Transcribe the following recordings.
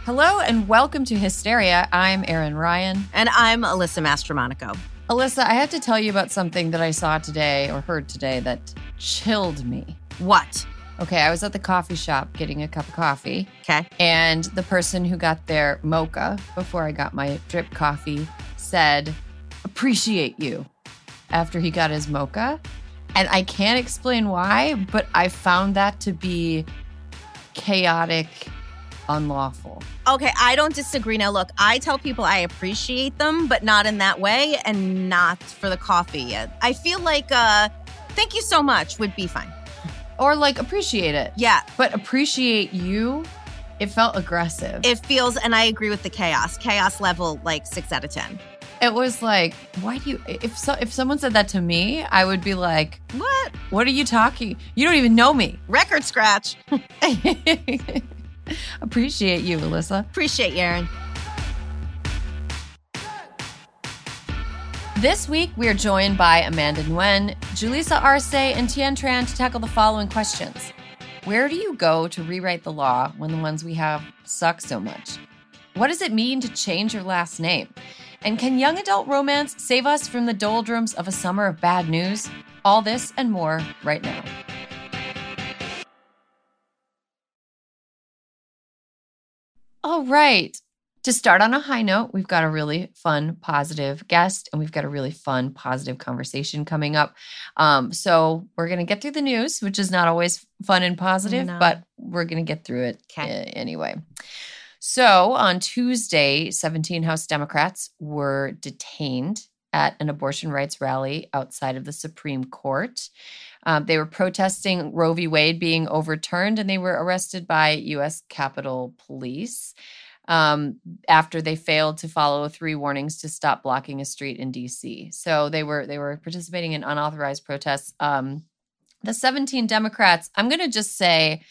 Hello and welcome to Hysteria. I'm Erin Ryan. And I'm Alyssa Mastromonaco. Alyssa, I have to tell you about something that I saw today or heard today that chilled me. What? Okay, I was at the coffee shop getting a cup of coffee. Okay. And the person who got their mocha before I got my drip coffee said, "Appreciate you," after he got his mocha. And I can't explain why, but I found that to be chaotic, unlawful. Okay, I don't disagree. Now, look, I tell people I appreciate them, but not in that way and not for the coffee. I feel like thank you so much would be fine. Or like appreciate it. Yeah. But appreciate you, it felt aggressive. It feels, and I agree with the chaos. Chaos level, like 6 out of 10. It was like, why do you, if someone said that to me, I would be like, What? What are you talking? You don't even know me. Record scratch. Appreciate you, Alyssa. Appreciate you, Erin. This week, we are joined by Amanda Nguyen, Julissa Arce, and Tien Tran to tackle the following questions. Where do you go to rewrite the law when the ones we have suck so much? What does it mean to change your last name? And can young adult romance save us from the doldrums of a summer of bad news? All this and more right now. All right. To start on a high note, we've got a really fun, positive guest, and we've got a really fun, positive conversation coming up. So we're going to get through the news, which is not always fun and positive, but we're going to get through it anyway. So on Tuesday, 17 House Democrats were detained at an abortion rights rally outside of the Supreme Court. They were protesting Roe v. Wade being overturned, and they were arrested by U.S. Capitol Police after they failed to follow 3 warnings to stop blocking a street in D.C. So they were participating in unauthorized protests. The 17 Democrats, I'm going to just say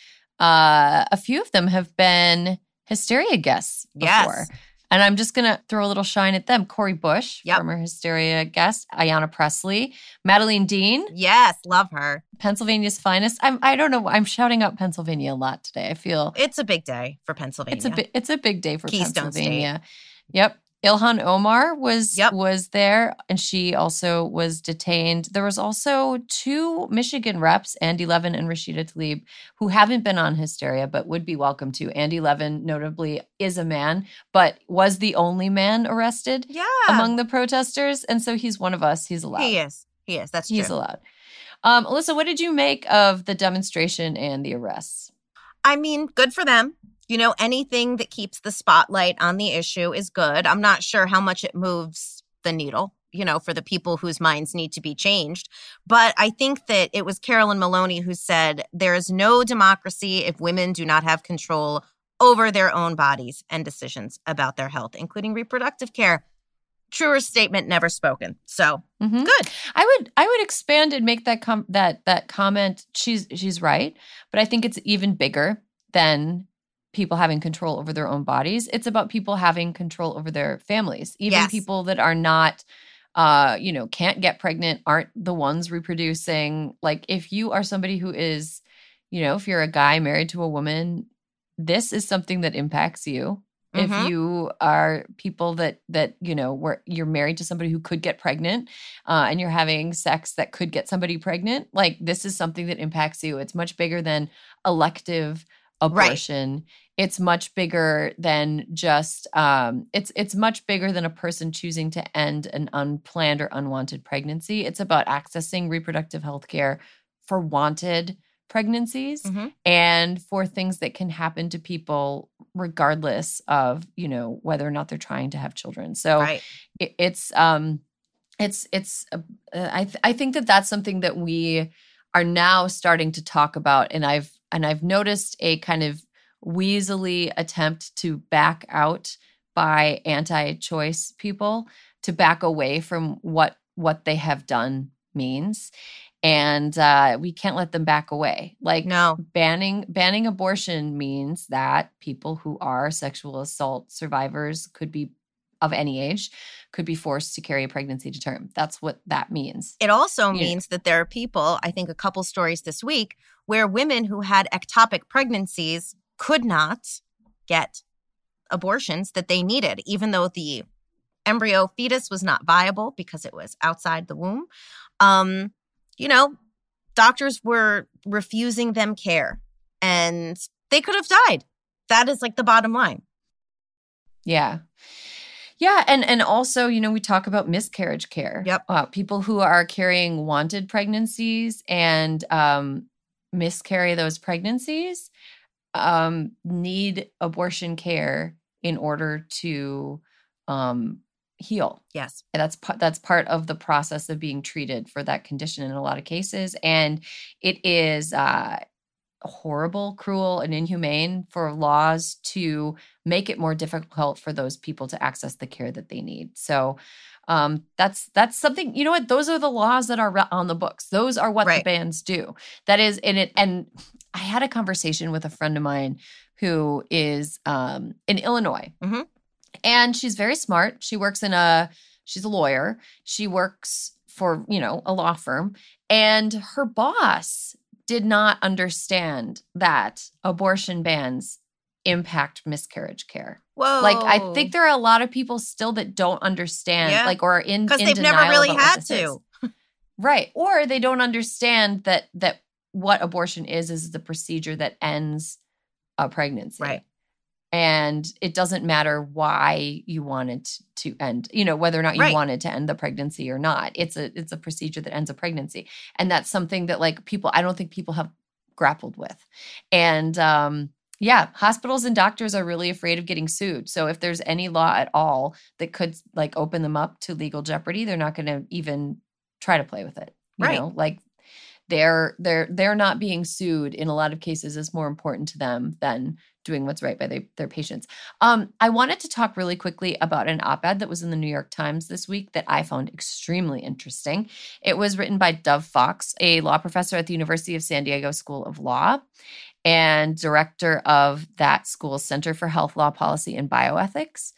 a few of them have been Hysteria guests before. Yes. And I'm just going to throw a little shine at them. Cori Bush, former Hysteria guest, Ayanna Pressley, Madeline Dean. Yes, love her. Pennsylvania's finest. I don't know. I'm shouting out Pennsylvania a lot today. I feel it's a big day for Pennsylvania. It's a big day for Keystone Pennsylvania. State. Yep. Ilhan Omar was there, and she also was detained. There was also 2 Michigan reps, Andy Levin and Rashida Tlaib, who haven't been on Hysteria, but would be welcome to. Andy Levin, notably, is a man, but was the only man arrested among the protesters, and so he's one of us. He's allowed. He is. That's true. He's allowed. Alyssa, what did you make of the demonstration and the arrests? I mean, good for them. You know, anything that keeps the spotlight on the issue is good. I'm not sure how much it moves the needle, you know, for the people whose minds need to be changed. But I think that it was Carolyn Maloney who said, there is no democracy if women do not have control over their own bodies and decisions about their health, including reproductive care. Truer statement never spoken. So good. I would expand and make that comment. She's right, but I think it's even bigger than people having control over their own bodies. It's about people having control over their families. Even people that are not, can't get pregnant, aren't the ones reproducing. Like if you are somebody who is, if you're a guy married to a woman, this is something that impacts you. If you are people that where you're married to somebody who could get pregnant and you're having sex that could get somebody pregnant, like this is something that impacts you. It's much bigger than elective abortion. Right. It's much bigger than just it's much bigger than a person choosing to end an unplanned or unwanted pregnancy. It's about accessing reproductive health care for wanted pregnancies and for things that can happen to people regardless of, whether or not they're trying to have children. So I think that that's something that we are now starting to talk about. And I've noticed a kind of weaselly attempt to back out by anti-choice people to back away from what they have done means. And we can't let them back away. Like banning abortion means that people who are sexual assault survivors could be of any age could be forced to carry a pregnancy to term. That's what that means. It also means that there are people, I think a couple stories this week, where women who had ectopic pregnancies could not get abortions that they needed, even though the embryo fetus was not viable because it was outside the womb. Doctors were refusing them care and they could have died. That is like the bottom line. Yeah. Yeah. And also, we talk about miscarriage care. Yep. People who are carrying wanted pregnancies and miscarry those pregnancies need abortion care in order to heal. Yes. And that's part of the process of being treated for that condition in a lot of cases. And it is horrible, cruel, and inhumane for laws to make it more difficult for those people to access the care that they need. So that's something, you know what? Those are the laws that are on the books. Those are what the bans do. That is in it. And I had a conversation with a friend of mine who is in Illinois. Mm-hmm. And she's very smart. She's a lawyer. She works for, a law firm. And her boss did not understand that abortion bans impact miscarriage care. Whoa. Like, I think there are a lot of people still that don't understand, or are in because they've never really had to. Right. Or they don't understand that what abortion is the procedure that ends a pregnancy. Right. And it doesn't matter why you want it to end, whether or not you wanted to end the pregnancy or not. It's a procedure that ends a pregnancy. And that's something that I don't think people have grappled with. And hospitals and doctors are really afraid of getting sued. So if there's any law at all that could open them up to legal jeopardy, they're not going to even try to play with it. You know, they're not being sued in a lot of cases is more important to them than doing what's right by their patients. I wanted to talk really quickly about an op-ed that was in the New York Times this week that I found extremely interesting. It was written by Dov Fox, a law professor at the University of San Diego School of Law and director of that school's Center for Health Law Policy and Bioethics.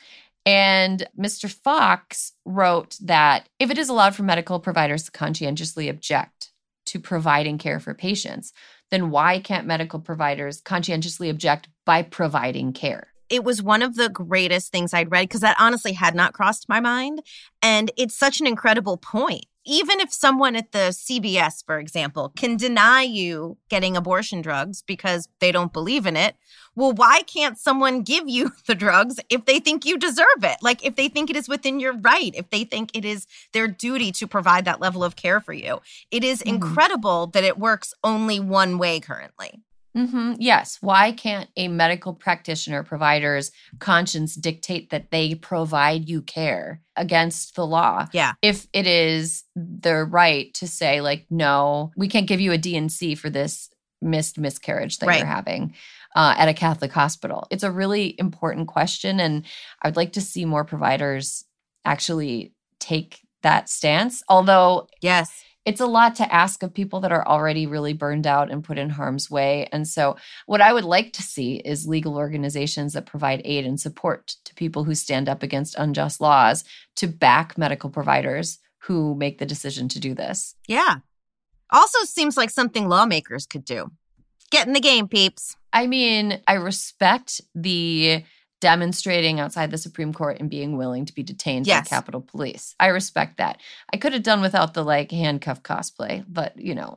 And Mr. Fox wrote that if it is allowed for medical providers to conscientiously object to providing care for patients, then why can't medical providers conscientiously object by providing care? It was one of the greatest things I'd read because that honestly had not crossed my mind. And it's such an incredible point. Even if someone at the CVS, for example, can deny you getting abortion drugs because they don't believe in it, well, why can't someone give you the drugs if they think you deserve it? Like if they think it is within your right, if they think it is their duty to provide that level of care for you. It is incredible that it works only one way currently. Mm-hmm. Yes. Why can't a medical practitioner provider's conscience dictate that they provide you care against the law? Yeah. If it is their right to say no, we can't give you a D&C for this miscarriage that you're having at a Catholic hospital. It's a really important question. And I'd like to see more providers actually take that stance. Although, yes, it's a lot to ask of people that are already really burned out and put in harm's way. And so what I would like to see is legal organizations that provide aid and support to people who stand up against unjust laws to back medical providers who make the decision to do this. Yeah. Also seems like something lawmakers could do. Get in the game, peeps. I mean, I respect the demonstrating outside the Supreme Court and being willing to be detained by Capitol Police. I respect that. I could have done without the handcuff cosplay, but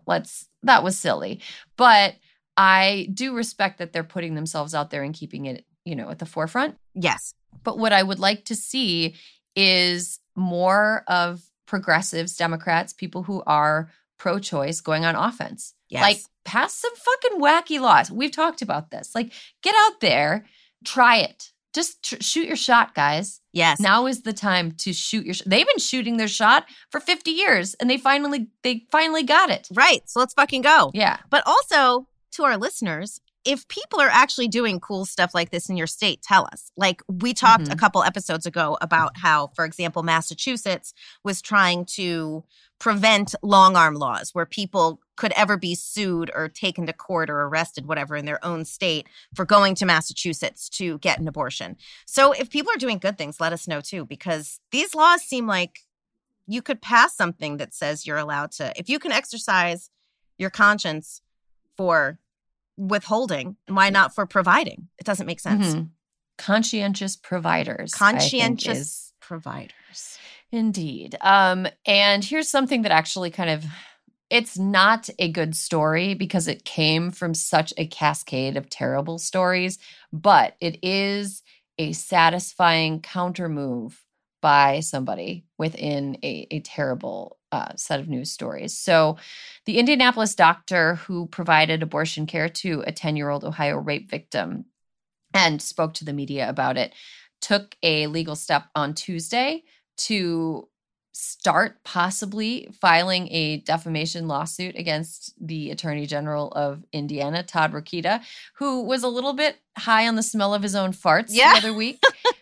that was silly. But I do respect that they're putting themselves out there and keeping it, at the forefront. Yes. But what I would like to see is more of progressives, Democrats, people who are pro-choice going on offense. Yes. Pass some fucking wacky laws. We've talked about this. Get out there, try it. Just shoot your shot, guys. Yes. Now is the time to shoot your shot. They've been shooting their shot for 50 years and they finally got it. Right. So let's fucking go. Yeah. But also to our listeners, if people are actually doing cool stuff like this in your state, tell us. We talked a couple episodes ago about how, for example, Massachusetts was trying to prevent long arm laws where people could ever be sued or taken to court or arrested, whatever, in their own state for going to Massachusetts to get an abortion. So if people are doing good things, let us know too, because these laws seem like you could pass something that says you're allowed to, if you can exercise your conscience for withholding, why not for providing? It doesn't make sense. Mm-hmm. conscientious providers. Conscientious providers. Indeed. And here's something that actually it's not a good story because it came from such a cascade of terrible stories, but it is a satisfying counter move by somebody within a terrible set of news stories. So the Indianapolis doctor who provided abortion care to a 10-year-old Ohio rape victim and spoke to the media about it took a legal step on Tuesday to start possibly filing a defamation lawsuit against the Attorney General of Indiana, Todd Rokita, who was a little bit high on the smell of his own farts the other week.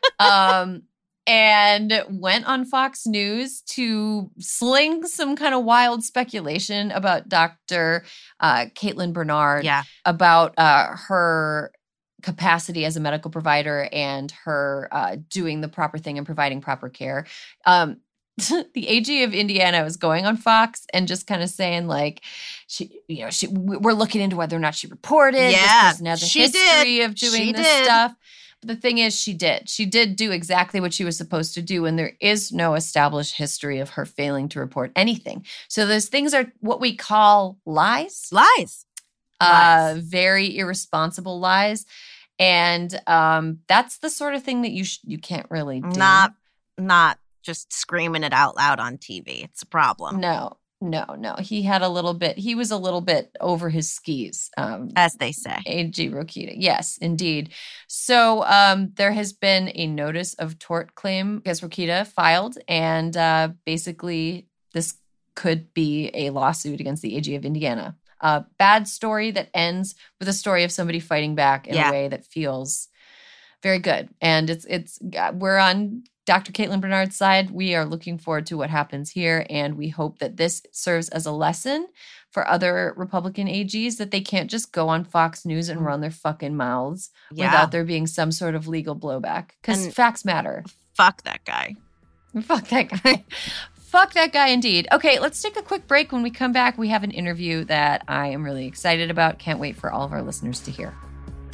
And went on Fox News to sling some kind of wild speculation about Dr. Caitlin Bernard, about her capacity as a medical provider and her doing the proper thing and providing proper care. The AG of Indiana was going on Fox and just kind of saying like, we're looking into whether or not she reported. Yeah, this person has a history of doing this stuff. But the thing is, she did do exactly what she was supposed to do. And there is no established history of her failing to report anything. So those things are what we call lies. Lies. Very irresponsible lies. And that's the sort of thing that you can't really do. Not just screaming it out loud on TV. It's a problem. No. He was a little bit over his skis. As they say. AG Rokita. Yes, indeed. So there has been a notice of tort claim against Rokita filed. And basically this could be a lawsuit against the AG of Indiana. A bad story that ends with a story of somebody fighting back in a way that feels very good. And we're on Dr. Caitlin Bernard's side. We are looking forward to what happens here, and we hope that this serves as a lesson for other Republican AGs that they can't just go on Fox News and run their fucking mouths without there being some sort of legal blowback. Because facts matter. Fuck that guy. Fuck that guy. Fuck that guy indeed. Okay, let's take a quick break. When we come back, we have an interview that I am really excited about. Can't wait for all of our listeners to hear.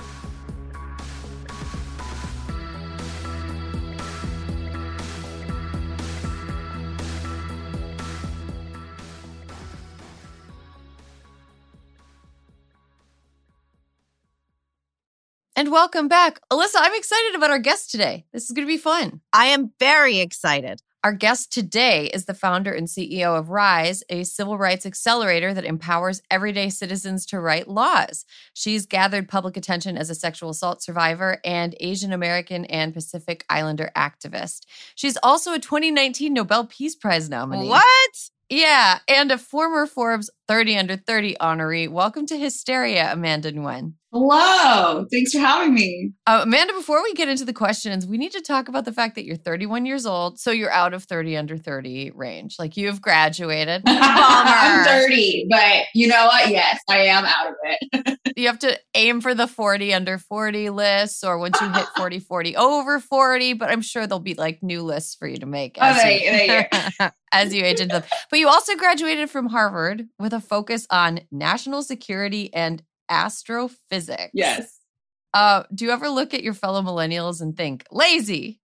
And welcome back. Alyssa, I'm excited about our guest today. This is going to be fun. I am very excited. Our guest today is the founder and CEO of RISE, a civil rights accelerator that empowers everyday citizens to write laws. She's gathered public attention as a sexual assault survivor and Asian American and Pacific Islander activist. She's also a 2019 Nobel Peace Prize nominee. What? Yeah, and a former Forbes 30 Under 30 honoree. Welcome to Hysteria, Amanda Nguyen. Hello. Thanks for having me. Amanda, before we get into the questions, we need to talk about the fact that you're 31 years old, so you're out of 30 under 30 range. Like, you have graduated. I'm 30, but you know what? Yes, I am out of it. You have to aim for the 40 under 40 lists, or once you hit 40, 40 over 40, but I'm sure there'll be like new lists for you to make as you age into them. But you also graduated from Harvard with a focus on national security and astrophysics. Yes. Do you ever look at your fellow millennials and think, lazy?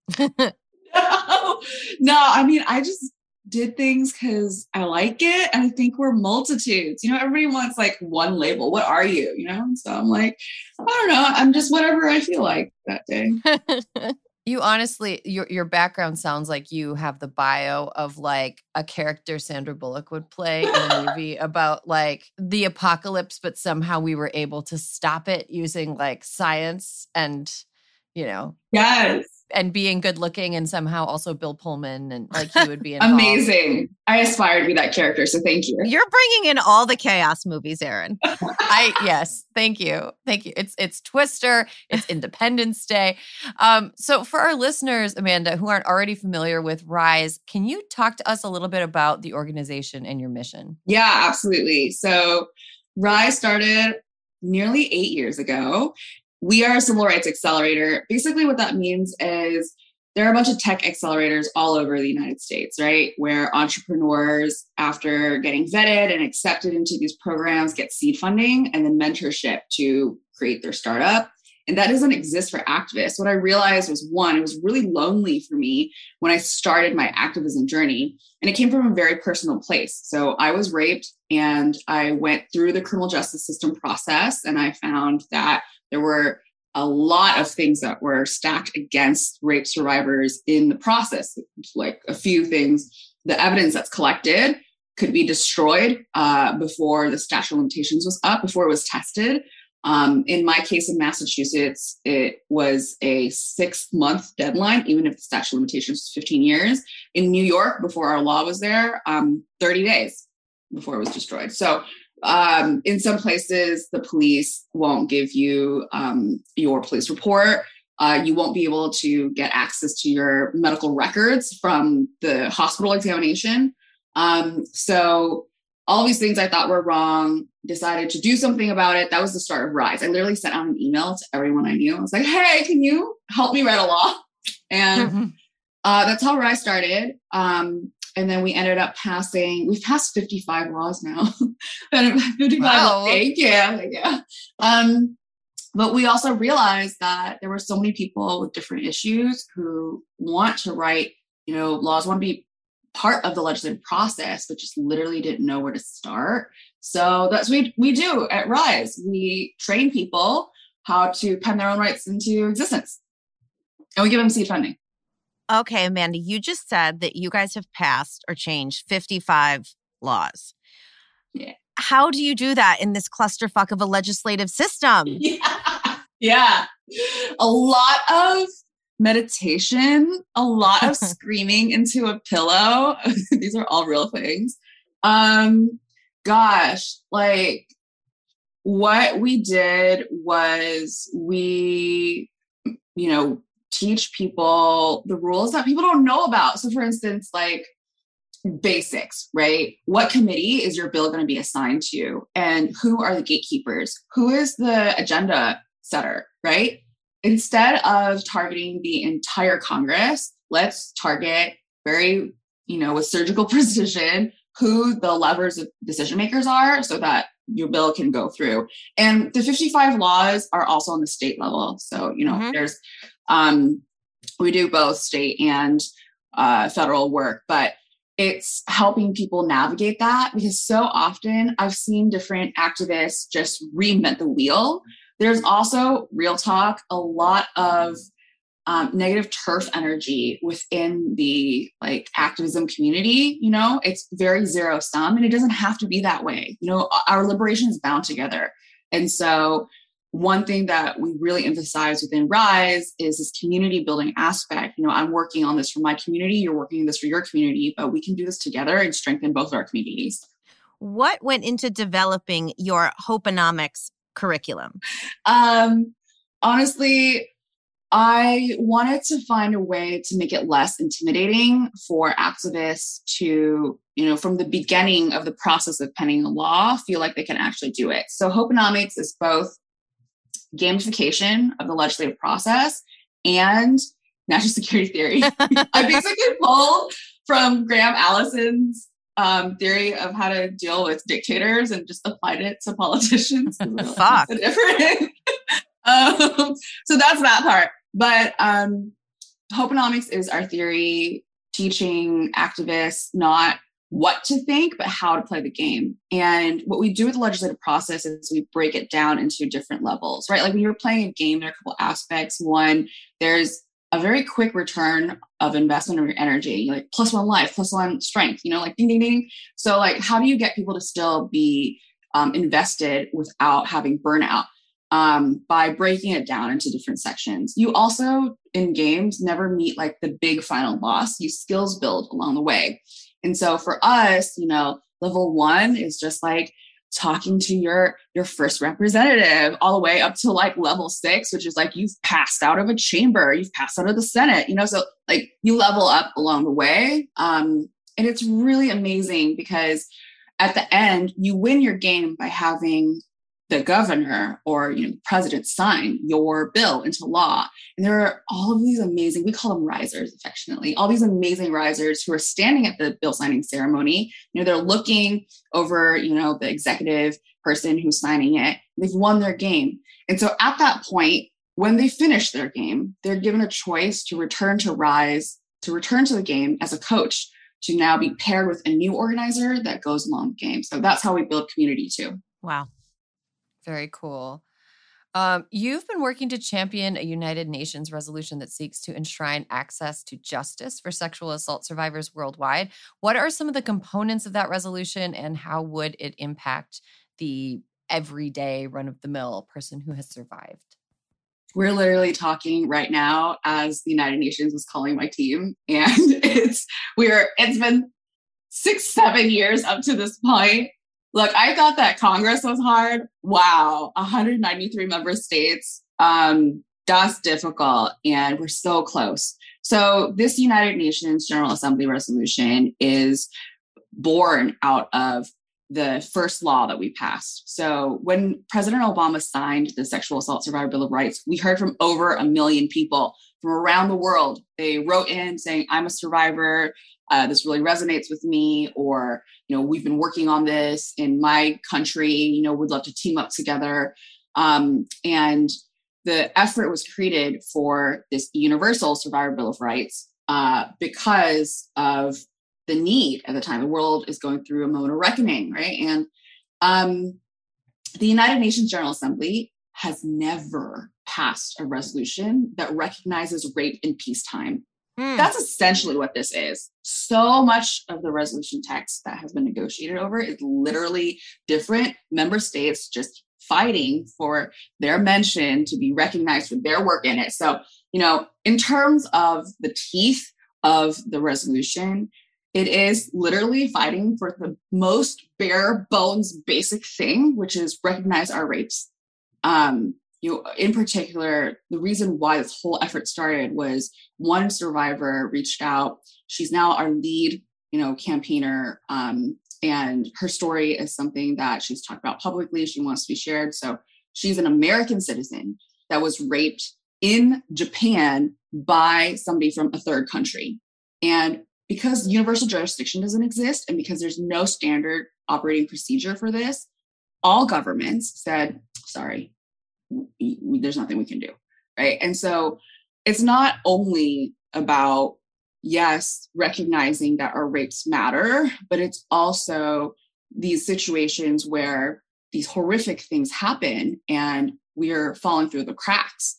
No, I mean, I just did things because I like it. And I think we're multitudes. Everybody wants like one label. What are you? So I'm like, I don't know. I'm just whatever I feel like that day. You honestly, your background sounds like you have the bio of like a character Sandra Bullock would play in a movie about like the apocalypse, but somehow we were able to stop it using like science and, Yes. And being good looking, and somehow also Bill Pullman, and like he would be involved. Amazing. I aspire to be that character, so thank you. You're bringing in all the chaos movies, Erin. Yes, thank you. It's Twister, it's Independence Day. So for our listeners, Amanda, who aren't already familiar with RISE, can you talk to us a little bit about the organization and your mission? Yeah, absolutely. So RISE started nearly 8 years ago. We are a civil rights accelerator. Basically what that means is there are a bunch of tech accelerators all over the United States, right? Where entrepreneurs, after getting vetted and accepted into these programs, get seed funding and then mentorship to create their startup. And that doesn't exist for activists. What I realized was, one, it was really lonely for me when I started my activism journey. And it came from a very personal place. So I was raped and I went through the criminal justice system process, and I found that there were a lot of things that were stacked against rape survivors in the process. Like a few things, the evidence that's collected could be destroyed before the statute of limitations was up, before it was tested. In my case in Massachusetts, it was a 6-month deadline, even if the statute of limitations was 15 years. In New York, before our law was there, 30 days before it was destroyed. So in some places, the police won't give you your police report. You won't be able to get access to your medical records from the hospital examination. So all these things I thought were wrong, decided to do something about it. That was the start of Rise. I literally sent out an email to everyone I knew. I was like, hey, can you help me write a law? And that's how Rise started. And then we ended up we've passed 55 laws now. 55 Wow. Yeah. But we also realized that there were so many people with different issues who want to write, laws, want to be part of the legislative process, but just literally didn't know where to start. So that's what we do at Rise. We train people how to pen their own rights into existence. And we give them seed funding. Okay, Amanda, you just said that you guys have passed or changed 55 laws. Yeah. How do you do that in this clusterfuck of a legislative system? Yeah. A lot of meditation, a lot of screaming into a pillow. These are all real things. Gosh, like what we did was we, teach people the rules that people don't know about. So for instance, like basics, right? What committee is your bill going to be assigned to? And who are the gatekeepers? Who is the agenda setter, right? Instead of targeting the entire Congress, let's target very, with surgical precision, who the levers of decision makers are so that your bill can go through. And the 55 laws are also on the state level. So, there's, we do both state and federal work, but it's helping people navigate that, because so often I've seen different activists just reinvent the wheel. There's also, real talk, a lot of negative turf energy within the activism community. It's very zero sum, and it doesn't have to be that way. Our liberation is bound together. And so one thing that we really emphasize within Rise is this community building aspect. I'm working on this for my community, you're working on this for your community, but we can do this together and strengthen both our communities. What went into developing your Hopenomics curriculum? Honestly, I wanted to find a way to make it less intimidating for activists to, from the beginning of the process of penning a law, feel like they can actually do it. So Hopenomics is both gamification of the legislative process and national security theory. I basically pulled from Graham Allison's theory of how to deal with dictators and just applied it to politicians. Fuck. Different. So that's that part. But Hopenomics is our theory teaching activists not what to think, but how to play the game. And what we do with the legislative process is we break it down into different levels, right? Like when you're playing a game, there are a couple aspects. One, there's a very quick return of investment of your energy, like +1 life, +1 strength, like ding, ding, ding. So like, how do you get people to still be invested without having burnout? By breaking it down into different sections. You also, in games, never meet like the big final boss. You skills build along the way. And so for us, level 1 is just like talking to your first representative, all the way up to like level 6, which is like you've passed out of a chamber, you've passed out of the Senate, so like you level up along the way. And it's really amazing because at the end, you win your game by having the governor or president sign your bill into law. And there are all of these amazing, we call them risers affectionately, all these amazing risers who are standing at the bill signing ceremony. They're looking over, the executive person who's signing it. They've won their game. And so at that point, when they finish their game, they're given a choice to return to Rise, to return to the game as a coach, to now be paired with a new organizer that goes along the game. So that's how we build community too. Wow. Very cool. You've been working to champion a United Nations resolution that seeks to enshrine access to justice for sexual assault survivors worldwide. What are some of the components of that resolution, and how would it impact the everyday run-of-the-mill person who has survived? We're literally talking right now as the United Nations is calling my team, and it's been 6-7 years up to this point. Look, I thought that Congress was hard. Wow, 193 member states. That's difficult, and we're so close. So this United Nations General Assembly resolution is born out of the first law that we passed. So when President Obama signed the Sexual Assault Survivor Bill of Rights, we heard from over 1 million people from around the world. They wrote in saying, I'm a survivor. This really resonates with me. Or, we've been working on this in my country, we'd love to team up together. And the effort was created for this Universal Survivor Bill of Rights because of the need at the time. The world is going through a moment of reckoning, right? And the United Nations General Assembly has never passed a resolution that recognizes rape in peacetime. That's essentially what this is. So much of the resolution text that has been negotiated over is literally different member states just fighting for their mention to be recognized for their work in it. So, in terms of the teeth of the resolution, it is literally fighting for the most bare bones basic thing, which is recognize our rapes. In particular, the reason why this whole effort started was one survivor reached out. She's now our lead, campaigner. And her story is something that she's talked about publicly. She wants to be shared. So she's an American citizen that was raped in Japan by somebody from a third country. And because universal jurisdiction doesn't exist, and because there's no standard operating procedure for this, all governments said, sorry, there's nothing we can do, right? And so it's not only about, yes, recognizing that our rapes matter, but it's also these situations where these horrific things happen and we're falling through the cracks.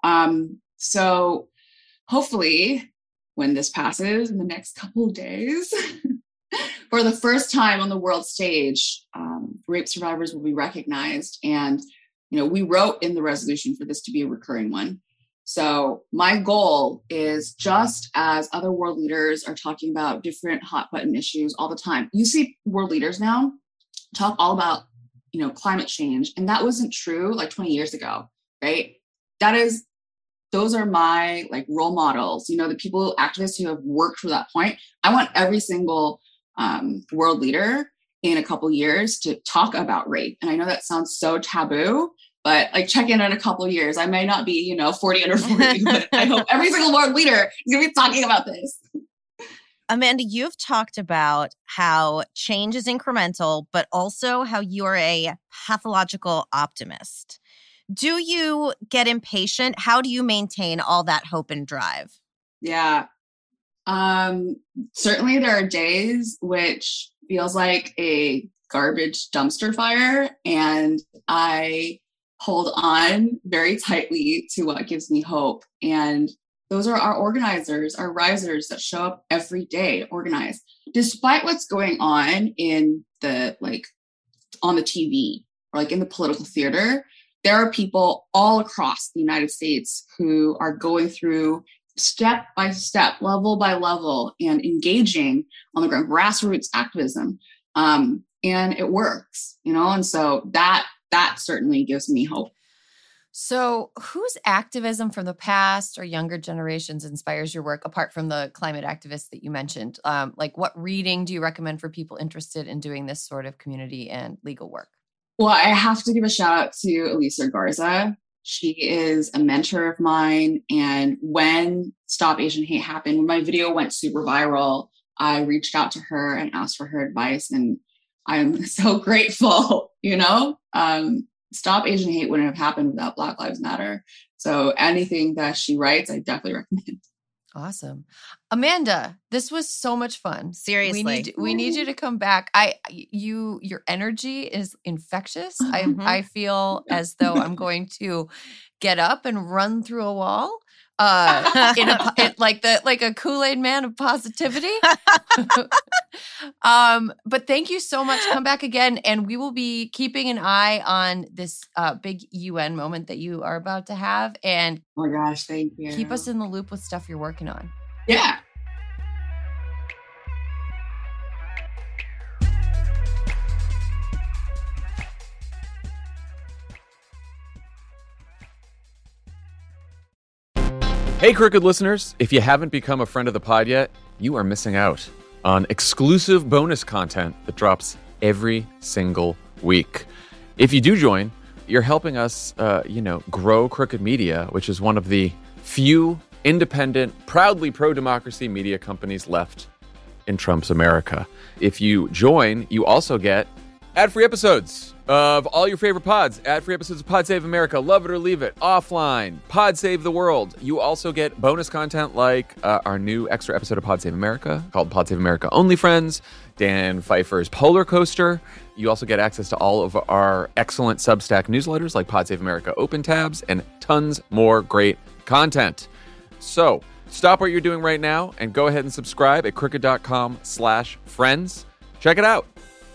So hopefully when this passes in the next couple of days, for the first time on the world stage, rape survivors will be recognized. And, we wrote in the resolution for this to be a recurring one. So my goal is, just as other world leaders are talking about different hot button issues all the time, you see world leaders now talk all about, climate change. And that wasn't true like 20 years ago, right? Those are my role models, the people, activists who have worked for that point. I want every single world leader in a couple years to talk about rape. And I know that sounds so taboo, but check in a couple of years. I may not be, 40 under 40, but I hope every single world leader is going to be talking about this. Amanda, you've talked about how change is incremental, but also how you're a pathological optimist. Do you get impatient? How do you maintain all that hope and drive? Yeah. Certainly there are days which feels like a garbage dumpster fire, and I hold on very tightly to what gives me hope. And those are our organizers, our risers that show up every day, organized, despite what's going on in the on the TV or in the political theater. There are people all across the United States who are going through step by step, level by level, and engaging on the ground, grassroots activism. And it works, and so that certainly gives me hope. So whose activism from the past or younger generations inspires your work, apart from the climate activists that you mentioned? What reading do you recommend for people interested in doing this sort of community and legal work? Well, I have to give a shout out to Elisa Garza. She is a mentor of mine. And when Stop Asian Hate happened, when my video went super viral, I reached out to her and asked for her advice. And I'm so grateful, Stop Asian Hate wouldn't have happened without Black Lives Matter. So anything that she writes, I definitely recommend. Awesome. Amanda, this was so much fun. Seriously. We need you to come back. Your energy is infectious. I feel as though I'm going to get up and run through a wall. Like a Kool-Aid man of positivity. But thank you so much. Come back again, and we will be keeping an eye on this big UN moment that you are about to have. And oh my gosh, thank you. Keep us in the loop with stuff you're working on. Yeah. Hey, Crooked listeners, if you haven't become a friend of the pod yet, you are missing out on exclusive bonus content that drops every single week. If you do join, you're helping us, grow Crooked Media, which is one of the few independent, proudly pro-democracy media companies left in Trump's America. If you join, you also get ad-free episodes of all your favorite pods, ad-free episodes of Pod Save America, Love It or Leave It, Offline, Pod Save the World. You also get bonus content like our new extra episode of Pod Save America called Pod Save America Only Friends, Dan Pfeiffer's Polar Coaster. You also get access to all of our excellent Substack newsletters like Pod Save America Open Tabs and tons more great content. So stop what you're doing right now and go ahead and subscribe at crooked.com/friends. Check it out.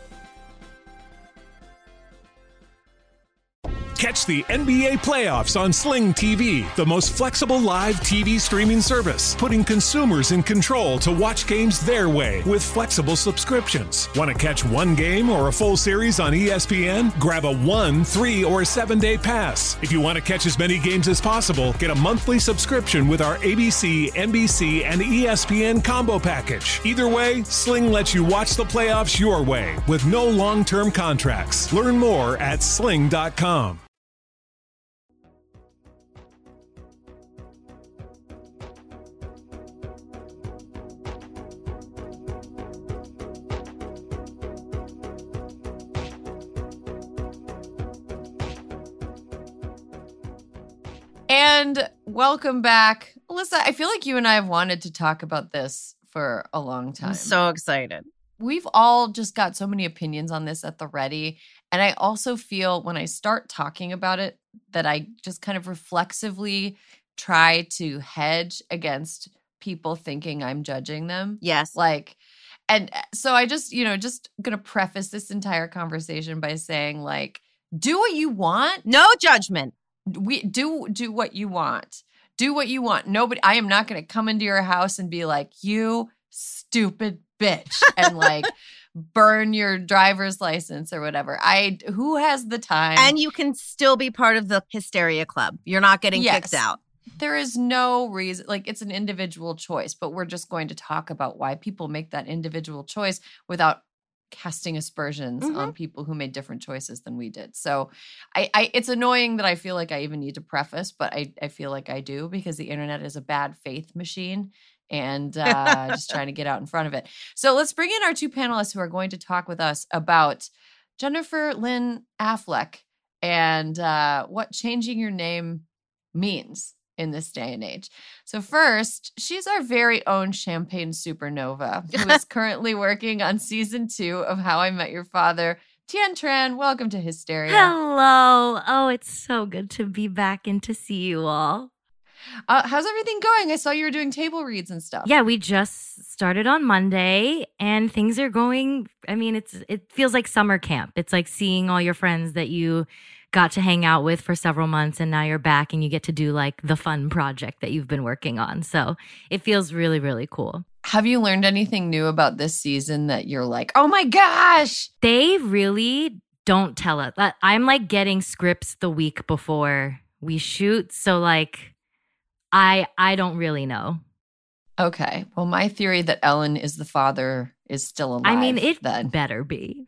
Catch the NBA playoffs on Sling TV, the most flexible live TV streaming service, putting consumers in control to watch games their way with flexible subscriptions. Want to catch one game or a full series on ESPN? Grab a 1, 3, or 7-day pass. If you want to catch as many games as possible, get a monthly subscription with our ABC, NBC, and ESPN combo package. Either way, Sling lets you watch the playoffs your way with no long-term contracts. Learn more at sling.com. And welcome back. Alyssa, I feel like you and I have wanted to talk about this for a long time. I'm so excited. We've all just got so many opinions on this at the ready. And I also feel when I start talking about it that I just kind of reflexively try to hedge against people thinking I'm judging them. Yes. And so I just going to preface this entire conversation by saying, do what you want. No judgment. We do what you want. Do what you want. I am not going to come into your house and be like, you stupid bitch, and burn your driver's license or whatever. Who has the time? And you can still be part of the hysteria club. You're not getting kicked out. There is no reason, it's an individual choice, but we're just going to talk about why people make that individual choice without casting aspersions on people who made different choices than we did. So it's annoying that I feel like I even need to preface, but I feel like I do because the internet is a bad faith machine and just trying to get out in front of it. So let's bring in our two panelists who are going to talk with us about Jennifer Lynn Affleck and what changing your name means in this day and age. So first, she's our very own Champagne Supernova, who is currently working on season 2 of How I Met Your Father. Tien Tran, welcome to Hysteria. Hello. Oh, it's so good to be back and to see you all. How's everything going? I saw you were doing table reads and stuff. Yeah, we just started on Monday and things are going, it feels like summer camp. It's like seeing all your friends that you got to hang out with for several months and now you're back and you get to do the fun project that you've been working on. So it feels really, really cool. Have you learned anything new about this season that you're like, oh my gosh? They really don't tell us. I'm getting scripts the week before we shoot. So I don't really know. Okay. Well, my theory that Ellen is the father is still alive. It then better be.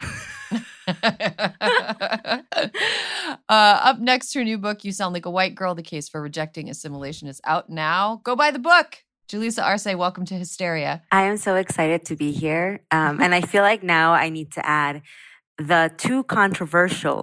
Up next, her new book, You Sound Like a White Girl, The Case for Rejecting Assimilation, is out now. Go buy the book. Julissa Arce, welcome to Hysteria. I am so excited to be here. And I feel like now I need to add the too controversial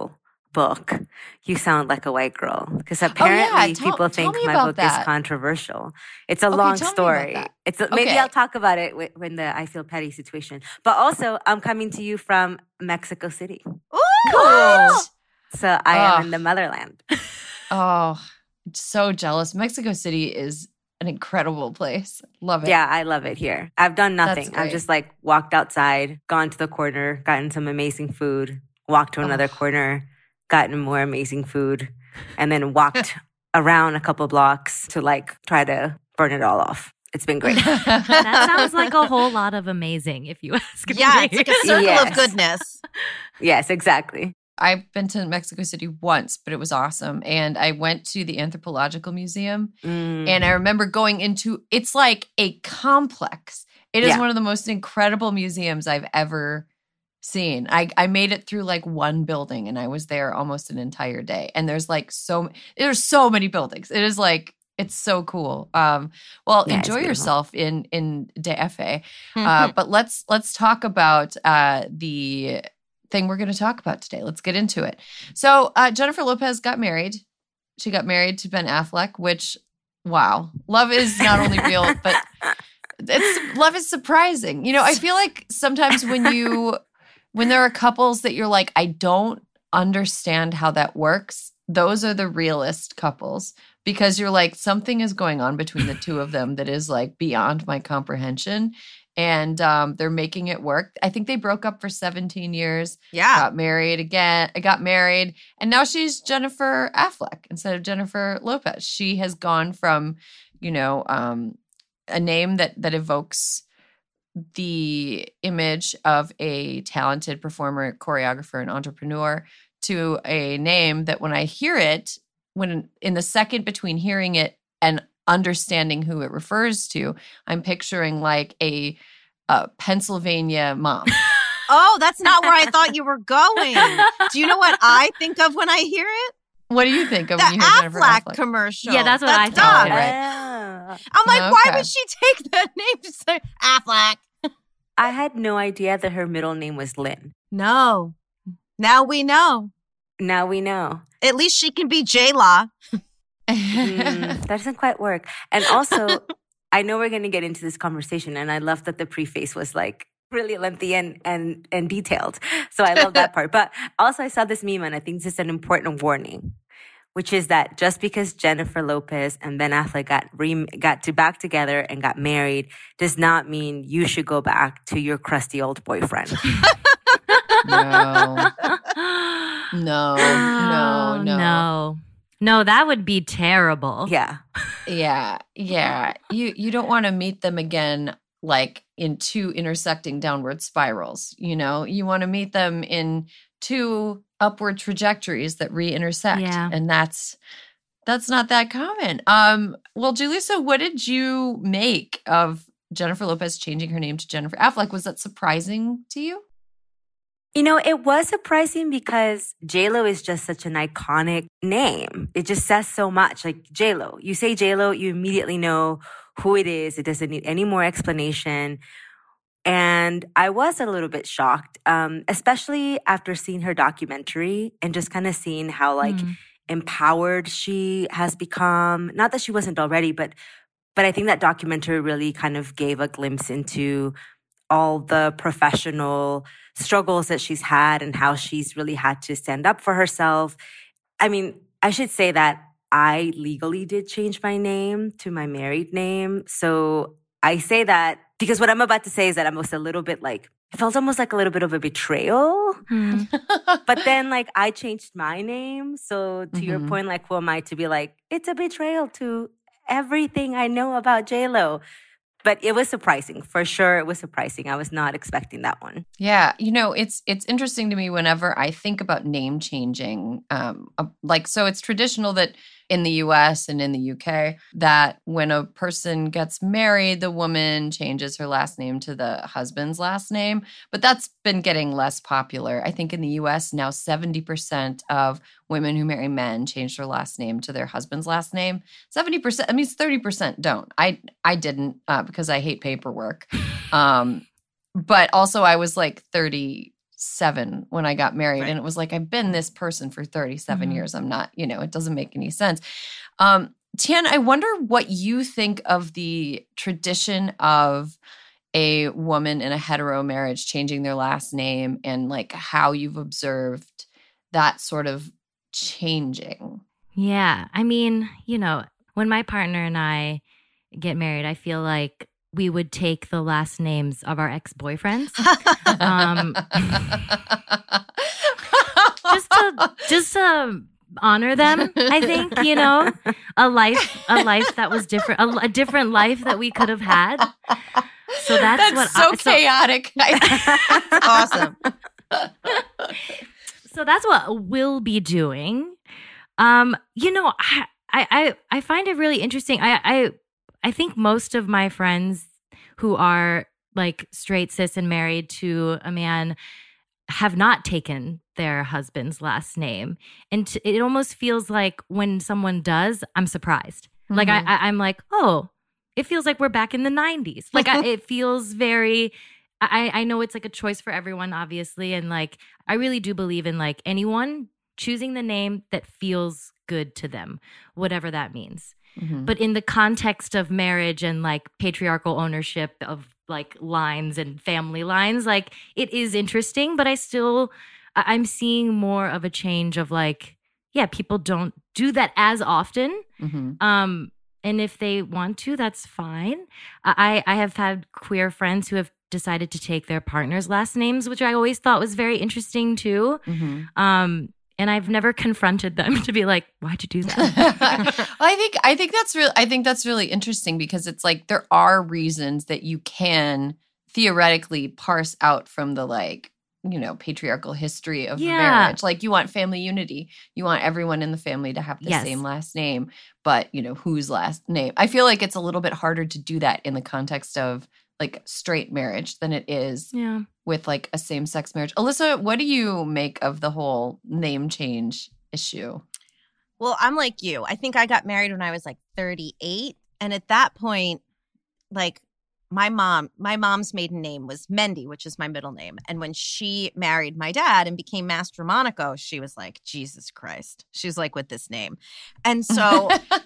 book, You Sound Like a White Girl. Because apparently people think my book is controversial. It's a long story. Maybe I'll talk about it when the I Feel Petty situation. But also, I'm coming to you from Mexico City. Ooh! So I am in the motherland. Oh, I'm so jealous. Mexico City is an incredible place. Love it. Yeah, I love it here. I've done nothing. I've just like walked outside, gone to the corner, gotten some amazing food, walked to another corner, gotten more amazing food, and then walked around a couple blocks to like try to burn it all off. It's been great. That sounds like a whole lot of amazing, if you ask me. Yeah, it's like a circle of goodness. Yes, exactly. I've been to Mexico City once, but it was awesome. And I went to the Anthropological Museum. And I remember going into, it's like a complex. It is one of the most incredible museums I've ever seen. I made it through like one building and I was there almost an entire day. And there's so many buildings. It is like, it's so cool. Enjoy yourself in DF. But let's talk about the thing we're going to talk about today. Let's get into it. So Jennifer Lopez got married. She got married to Ben Affleck, which, wow, love is not only real, but love is surprising. You know, I feel like sometimes when there are couples that you're like, I don't understand how that works, those are the realest couples, because you're like, something is going on between the two of them that is like beyond my comprehension. And they're making it work. I think they broke up for 17 years. Yeah. Got married again. Got married. And now she's Jennifer Affleck instead of Jennifer Lopez. She has gone from, a name that evokes the image of a talented performer, choreographer, and entrepreneur to a name that when I hear it, when in the second between hearing it and understanding who it refers to, I'm picturing like a Pennsylvania mom. Oh, that's not where I thought you were going. Do you know what I think of when I hear it? What do you think of the when you hear Jennifer Affleck commercial? Yeah, that's what I thought. Right. I'm like, why would she take that name to say Affleck? I had no idea that her middle name was Lynn. No. Now we know. Now we know. At least she can be J-Law. That doesn't quite work. And also, I know we're going to get into this conversation, and I love that the preface was like really lengthy and detailed. So I love that part. But also, I saw this meme, and I think this is an important warning, which is that just because Jennifer Lopez and Ben Affleck got back together and got married does not mean you should go back to your crusty old boyfriend. No, that would be terrible. Yeah. You don't want to meet them again like in two intersecting downward spirals. You know, you want to meet them in two upward trajectories that re-intersect. Yeah. And that's not that common. Well, Julissa, what did you make of Jennifer Lopez changing her name to Jennifer Affleck? Was that surprising to you? You know, it was surprising because J-Lo is just such an iconic name. It just says so much. Like J-Lo. You say J-Lo, you immediately know who it is. It doesn't need any more explanation. And I was a little bit shocked, especially after seeing her documentary and just kind of seeing how empowered she has become. Not that she wasn't already, but I think that documentary really kind of gave a glimpse into all the professional struggles that she's had and how she's really had to stand up for herself. I mean, I should say that I legally did change my name to my married name. So I say that because what I'm about to say is that I was a little bit like, it felt almost like a little bit of a betrayal. But then I changed my name. So to your point, who am I to be like, it's a betrayal to everything I know about J-Lo. But it was surprising. For sure, it was surprising. I was not expecting that one. Yeah. You know, it's interesting to me whenever I think about name changing. So it's traditional that in the US and in the UK that when a person gets married, the woman changes her last name to the husband's last name. But that's been getting less popular. I think in the US now 70% of women who marry men change their last name to their husband's last name. 70%, I mean, 30% don't. I didn't because I hate paperwork. But also I was like 36 37 when I got married. Right. And it was like, I've been this person for 37 years. I'm not, it doesn't make any sense. Tian, I wonder what you think of the tradition of a woman in a hetero marriage changing their last name and like how you've observed that sort of changing. Yeah. I mean, when my partner and I get married, I feel like we would take the last names of our ex-boyfriends. Just to honor them, I think, a life that was different, a different life that we could have had. So that's chaotic. Awesome. So that's what we'll be doing. I find it really interesting. I think most of my friends who are like straight, cis, and married to a man have not taken their husband's last name. And it almost feels like when someone does, I'm surprised. Mm-hmm. Like I'm like, oh, it feels like we're back in the 90s. Like it feels very, I know it's like a choice for everyone, obviously. And like, I really do believe in like anyone choosing the name that feels good to them, whatever that means. Mm-hmm. But in the context of marriage and like patriarchal ownership of like lines and family lines, like it is interesting, but I'm seeing more of a change of like, yeah, people don't do that as often. Mm-hmm. And if they want to, that's fine. I have had queer friends who have decided to take their partner's last names, which I always thought was very interesting too. Mm-hmm. And I've never confronted them to be like, why'd you do that? Well, I think that's really interesting because it's like there are reasons that you can theoretically parse out from the like, patriarchal history of marriage. Like you want family unity. You want everyone in the family to have the same last name, but whose last name? I feel like it's a little bit harder to do that in the context of like straight marriage than it is with like a same-sex marriage. Alyssa, what do you make of the whole name change issue? Well, I'm like you. I think I got married when I was like 38. And at that point, like my mom's maiden name was Mendy, which is my middle name. And when she married my dad and became Mastromonaco, she was like, Jesus Christ. She was like, with this name. And so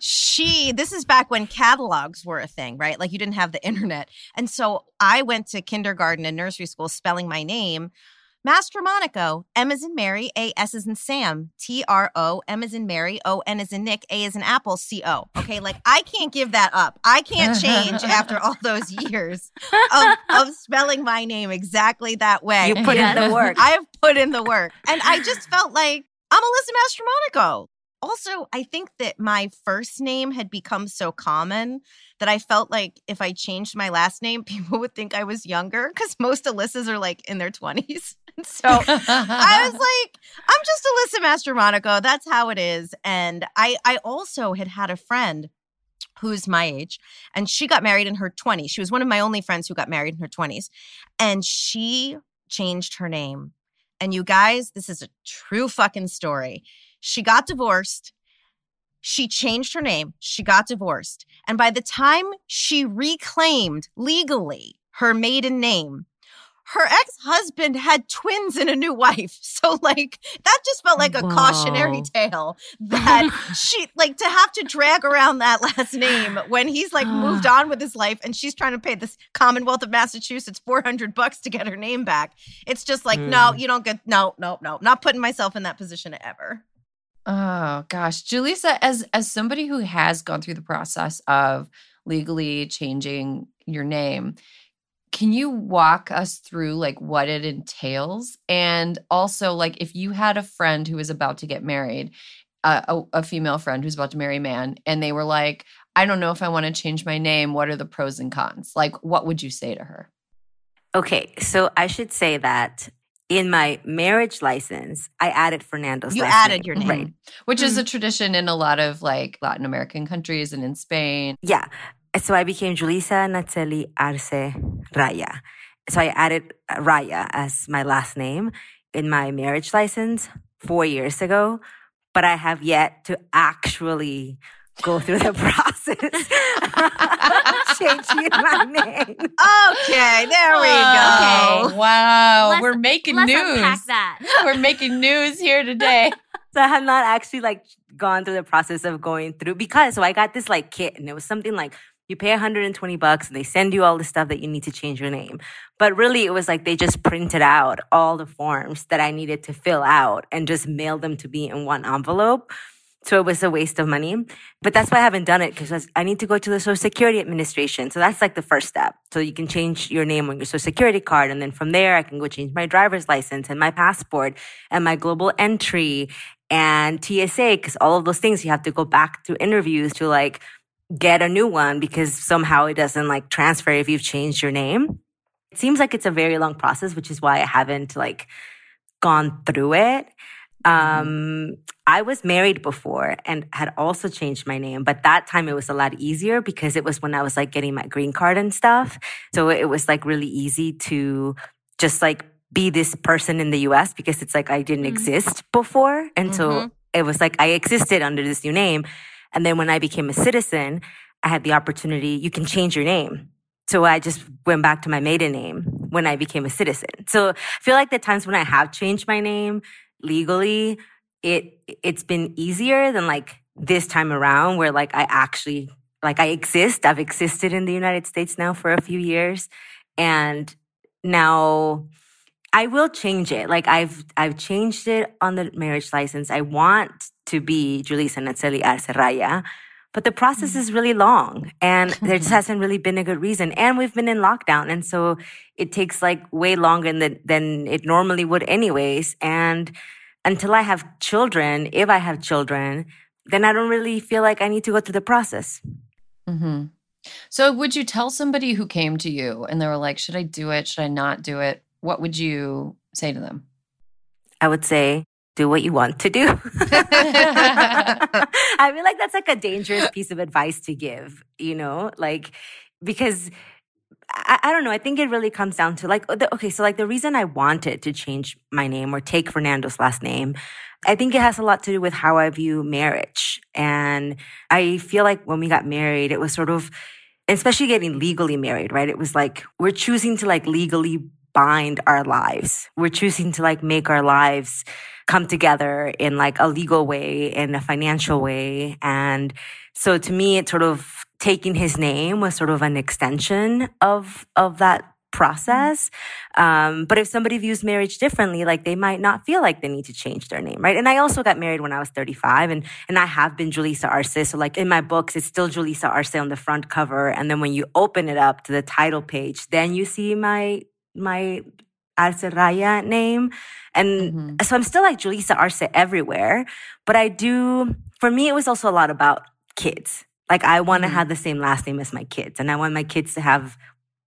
this is back when catalogs were a thing, right? Like you didn't have the internet. And so I went to kindergarten and nursery school spelling my name Mastromonaco, M as in Mary, A, S as in Sam, T-R-O, M as in Mary, O, N as in Nick, A as in Apple, C-O. Okay, like I can't give that up. I can't change after all those years of spelling my name exactly that way. You put in the work. I have put in the work. And I just felt like I'm Alyssa Mastromonaco. Also, I think that my first name had become so common that I felt like if I changed my last name, people would think I was younger because most Alyssas are like in their 20s. And so I was like, I'm just Alyssa Mastromonaco. That's how it is. And I also had a friend who's my age, and she got married in her 20s. She was one of my only friends who got married in her 20s. And she changed her name. And you guys, this is a true fucking story. She got divorced. She changed her name. She got divorced. And by the time she reclaimed legally her maiden name, her ex-husband had twins and a new wife. So like that just felt like a cautionary tale that she like to have to drag around that last name when he's like moved on with his life and she's trying to pay this Commonwealth of Massachusetts $400 to get her name back. It's just like, no, you don't get, no, not putting myself in that position ever. Oh gosh, Julissa, as somebody who has gone through the process of legally changing your name, can you walk us through like what it entails? And also like if you had a friend who was about to get married, a female friend who's about to marry a man, and they were like, I don't know if I want to change my name. What are the pros and cons? Like, what would you say to her? Okay, so I should say that in my marriage license, I added Fernando's last name. You added your name. Right. Which is a tradition in a lot of like Latin American countries and in Spain. Yeah. So I became Julissa Natseli Arce Raya. So I added Raya as my last name in my marriage license 4 years ago, but I have yet to actually go through the process changing my name. Okay, there we go. Okay. Wow. Let's- We're making Let's news. unpack that. We're making news here today. So I have not actually like gone through the process of going through so I got this like kit and it was something like you pay $120 and they send you all the stuff that you need to change your name. But really it was like they just printed out all the forms that I needed to fill out and just mailed them to me in one envelope. So it was a waste of money. But that's why I haven't done it because I need to go to the Social Security Administration. So that's like the first step. So you can change your name on your Social Security card. And then from there, I can go change my driver's license and my passport and my global entry and TSA, because all of those things you have to go back to interviews to like get a new one because somehow it doesn't like transfer if you've changed your name. It seems like it's a very long process, which is why I haven't like gone through it. I was married before and had also changed my name, but that time it was a lot easier because it was when I was like getting my green card and stuff. So it was like really easy to just like be this person in the US because it's like I didn't exist before. And so it was like I existed under this new name. And then when I became a citizen, I had the opportunity, you can change your name. So I just went back to my maiden name when I became a citizen. So I feel like the times when I have changed my name legally, it's been easier than like this time around where like I actually, like I exist. I've existed in the United States now for a few years. And now I will change it. Like I've changed it on the marriage license. I want to be Julissa Natseli Arce Raya. But the process is really long and there just hasn't really been a good reason. And we've been in lockdown. And so it takes like way longer than it normally would anyways. And until I have children, if I have children, then I don't really feel like I need to go through the process. Mm-hmm. So would you tell somebody who came to you and they were like, should I do it? Should I not do it? What would you say to them? I would say, do what you want to do. I feel like that's like a dangerous piece of advice to give, you know, like, because I don't know. I think it really comes down to like, so like the reason I wanted to change my name or take Fernando's last name, I think it has a lot to do with how I view marriage. And I feel like when we got married, it was sort of, especially getting legally married, right? It was like, we're choosing to like legally bind our lives. We're choosing to like make our lives come together in like a legal way, in a financial way. And so to me, it's sort of taking his name was sort of an extension of that process. But if somebody views marriage differently, like they might not feel like they need to change their name, right? And I also got married when I was 35 and I have been Julissa Arce. So like in my books, it's still Julissa Arce on the front cover. And then when you open it up to the title page, then you see my Arce Raya name. And so I'm still like Julissa Arce everywhere. But for me, it was also a lot about kids. Like I want to have the same last name as my kids. And I want my kids to have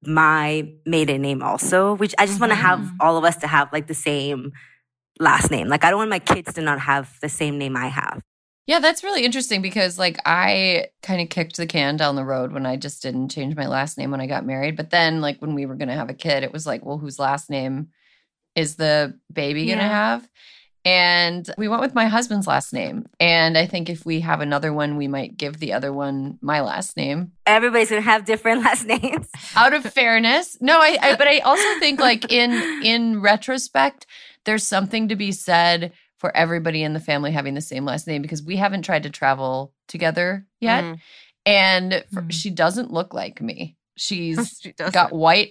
my maiden name also, which I just want to have all of us to have like the same last name. Like I don't want my kids to not have the same name I have. Yeah, that's really interesting because like I kind of kicked the can down the road when I just didn't change my last name when I got married. But then like when we were going to have a kid, it was like, well, whose last name is the baby going to have? And we went with my husband's last name. And I think if we have another one, we might give the other one my last name. Everybody's going to have different last names. Out of fairness. No, but I also think like in retrospect, there's something to be said for everybody in the family having the same last name because we haven't tried to travel together yet. And she doesn't look like me. She's got white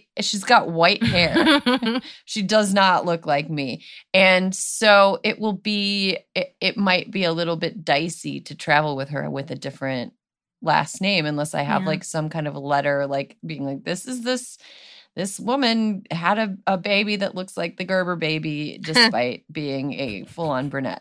hair. She does not look like me. And so it might be a little bit dicey to travel with her with a different last name unless I have like some kind of a letter like being like, this woman had a baby that looks like the Gerber baby despite being a full-on brunette.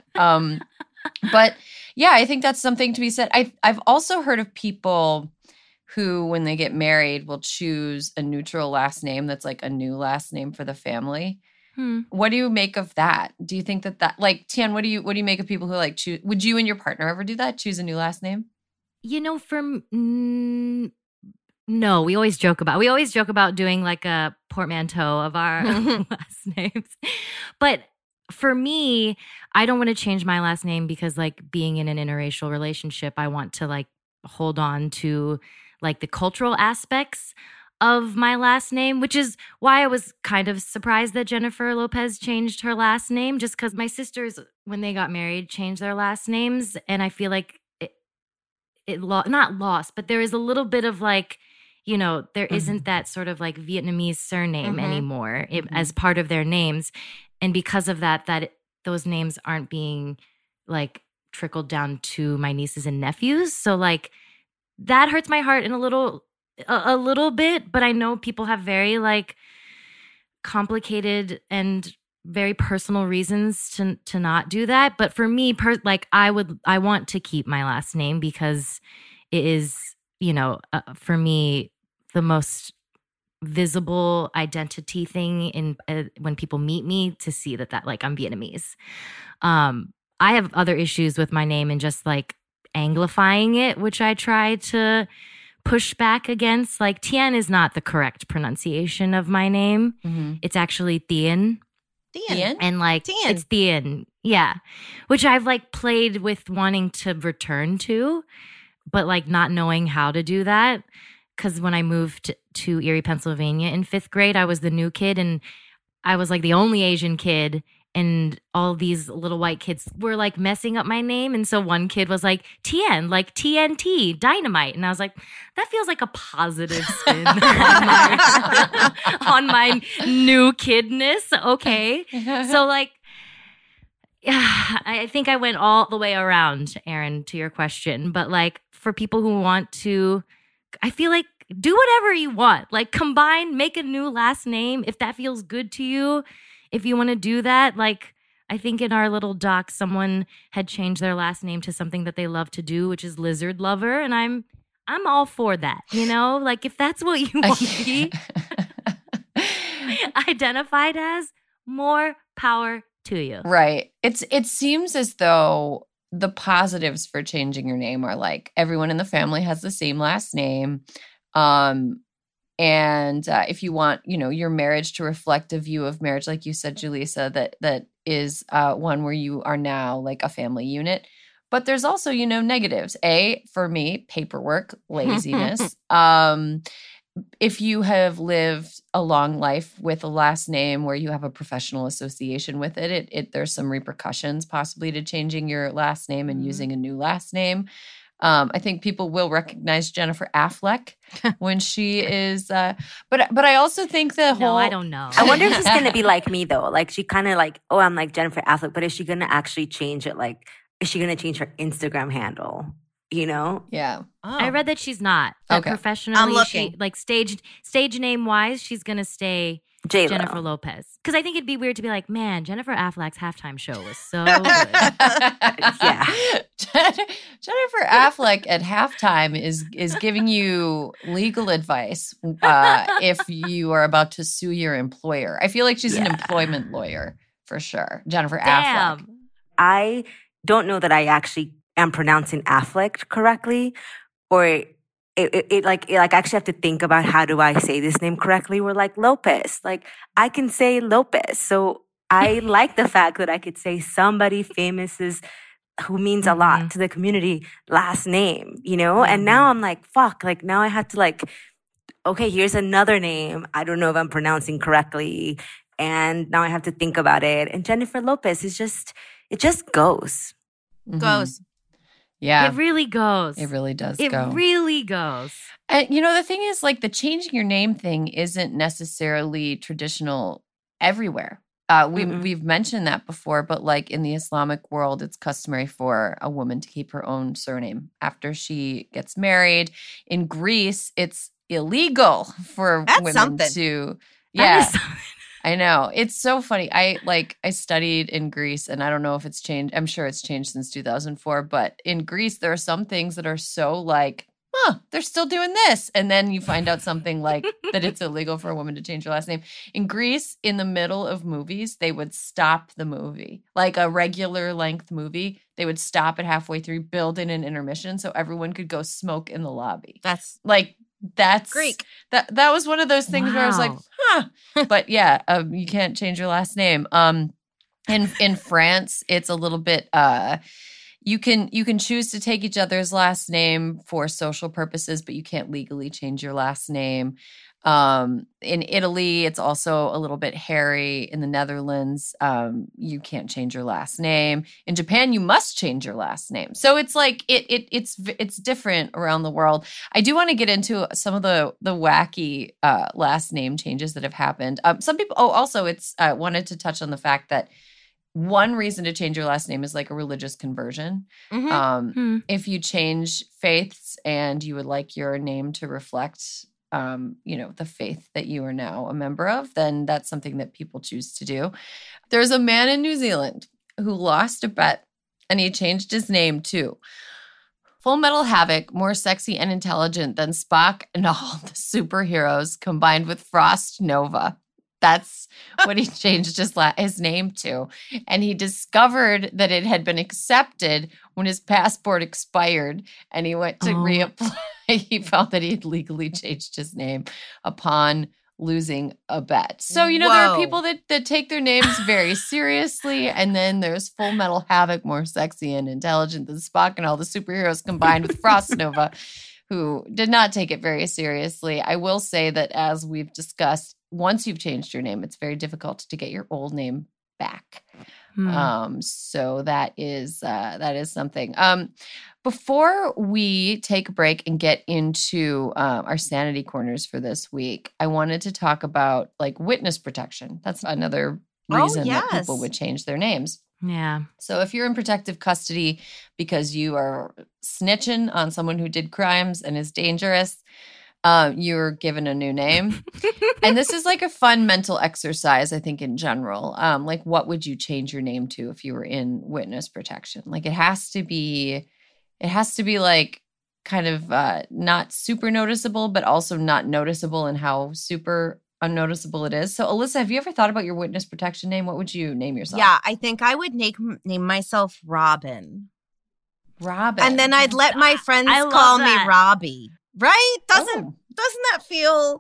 But yeah, I think that's something to be said. I've also heard of people who, when they get married, will choose a neutral last name that's like a new last name for the family. What do you make of that? Do you think that like Tian, what do you make of people who like choose? Would you and your partner ever do that? Choose a new last name? You know, no, we always joke about doing like a portmanteau of our last names. But for me, I don't want to change my last name because like being in an interracial relationship, I want to like hold on to like the cultural aspects of my last name, which is why I was kind of surprised that Jennifer Lopez changed her last name, just because my sisters, when they got married, changed their last names. And I feel like not lost, but there is a little bit of like, you know, there isn't that sort of like Vietnamese surname anymore as part of their names. And because of that, those names aren't being like trickled down to my nieces and nephews. So like that hurts my heart in a little bit, but I know people have very like complicated and very personal reasons to not do that. But for me, I want to keep my last name because it is, you know, for me, the most visible identity thing in when people meet me, to see that like I'm Vietnamese. I have other issues with my name and just like anglifying it, which I try to push back against. Like Tien is not the correct pronunciation of my name. It's actually Thien. Thien. And like Thien. It's Thien. Yeah. Which I've like played with wanting to return to, but like not knowing how to do that. Because when I moved to Erie, Pennsylvania in 5th grade, I was the new kid and I was like the only Asian kid. And all these little white kids were like messing up my name. And so one kid was like, Tien, like TNT, dynamite. And I was like, that feels like a positive spin on my new kidness. Okay. So like, I think I went all the way around, Aaron, to your question. But like for people who want to, I feel like do whatever you want. Like combine, make a new last name if that feels good to you. If you want to do that, like I think in our little doc, someone had changed their last name to something that they love to do, which is lizard lover. And I'm all for that, you know? Like if that's what you want to be identified as, more power to you. Right. It seems as though the positives for changing your name are like everyone in the family has the same last name. And if you want, you know, your marriage to reflect a view of marriage, like you said, Julissa, that is one where you are now like a family unit. But there's also, you know, negatives. For me, paperwork, laziness. If you have lived a long life with a last name where you have a professional association with it, there's some repercussions possibly to changing your last name and using a new last name. I think people will recognize Jennifer Affleck when she is, but I also think the whole. No, I don't know. I wonder if she's gonna be like me though. Like she kind of like, oh, I'm like Jennifer Affleck, but is she gonna actually change it? Like, is she gonna change her Instagram handle? You know? Yeah. Oh. I read that she's not. That Okay. professionally, I'm looking. she, like stage name wise, she's gonna stay J-Lo. Jennifer Lopez. Because I think it'd be weird to be like, man, Jennifer Affleck's halftime show was so good. Yeah. Jennifer Affleck at halftime is giving you legal advice if you are about to sue your employer. I feel like she's an employment lawyer for sure. Jennifer Affleck. Damn. I don't know that I actually am pronouncing Affleck correctly, or it like I actually have to think about how do I say this name correctly. We're like Lopez. Like I can say Lopez. So I like the fact that I could say somebody famous who means a lot to the community last name, you know? And now I'm like, fuck, like now I have to like, okay, here's another name. I don't know if I'm pronouncing correctly. And now I have to think about it. And Jennifer Lopez is it just goes. Goes. Yeah. It really goes. It really does It go. really goes. And you know, the thing is like the changing your name thing isn't necessarily traditional everywhere. We've mentioned that before, but like in the Islamic world, it's customary for a woman to keep her own surname after she gets married. In Greece, it's illegal for That's women something. to. That Yeah, is something. I know. It's so funny. I studied in Greece, and I don't know if it's changed. I'm sure it's changed since 2004, but in Greece, there are some things that are so like, they're still doing this. And then you find out something like that it's illegal for a woman to change her last name. In Greece, in the middle of movies, they would stop the movie. Like a regular length movie, they would stop it halfway through, build in an intermission so everyone could go smoke in the lobby. That's That's Greek. That was one of those things where I was like, but yeah, you can't change your last name. In France, it's a little bit You can choose to take each other's last name for social purposes, but you can't legally change your last name. In Italy, it's also a little bit hairy. In the Netherlands, you can't change your last name. In Japan, you must change your last name. So it's like it's different around the world. I do want to get into some of the wacky last name changes that have happened. Some people. Oh, also, it's wanted to touch on the fact that one reason to change your last name is like a religious conversion. If you change faiths and you would like your name to reflect the faith that you are now a member of, then that's something that people choose to do. There's a man in New Zealand who lost a bet and he changed his name to Full Metal Havoc, more sexy and intelligent than Spock and all the superheroes combined with Frost Nova. That's what he changed his name to. And he discovered that it had been accepted when his passport expired and he went to reapply. He found that he had legally changed his name upon losing a bet. So, there are people that take their names very seriously. And then there's Full Metal Havoc, more sexy and intelligent than Spock and all the superheroes combined with Frost Nova, who did not take it very seriously. I will say that as we've discussed, once you've changed your name, it's very difficult to get your old name back. So that is something. Before we take a break and get into our sanity corners for this week, I wanted to talk about like witness protection. That's another reason that people would change their names. Yeah. So if you're in protective custody because you are snitching on someone who did crimes and is dangerous, you're given a new name. And this is like a fun mental exercise, I think, in general. Like, what would you change your name to if you were in witness protection? Like, it has to be like kind of not super noticeable, but also not noticeable in how super unnoticeable it is. So, Alyssa, have you ever thought about your witness protection name? What would you name yourself? Yeah, I think I would name myself Robin. Robin. And then I'd let my friends call me Robbie. Right? Doesn't that feel?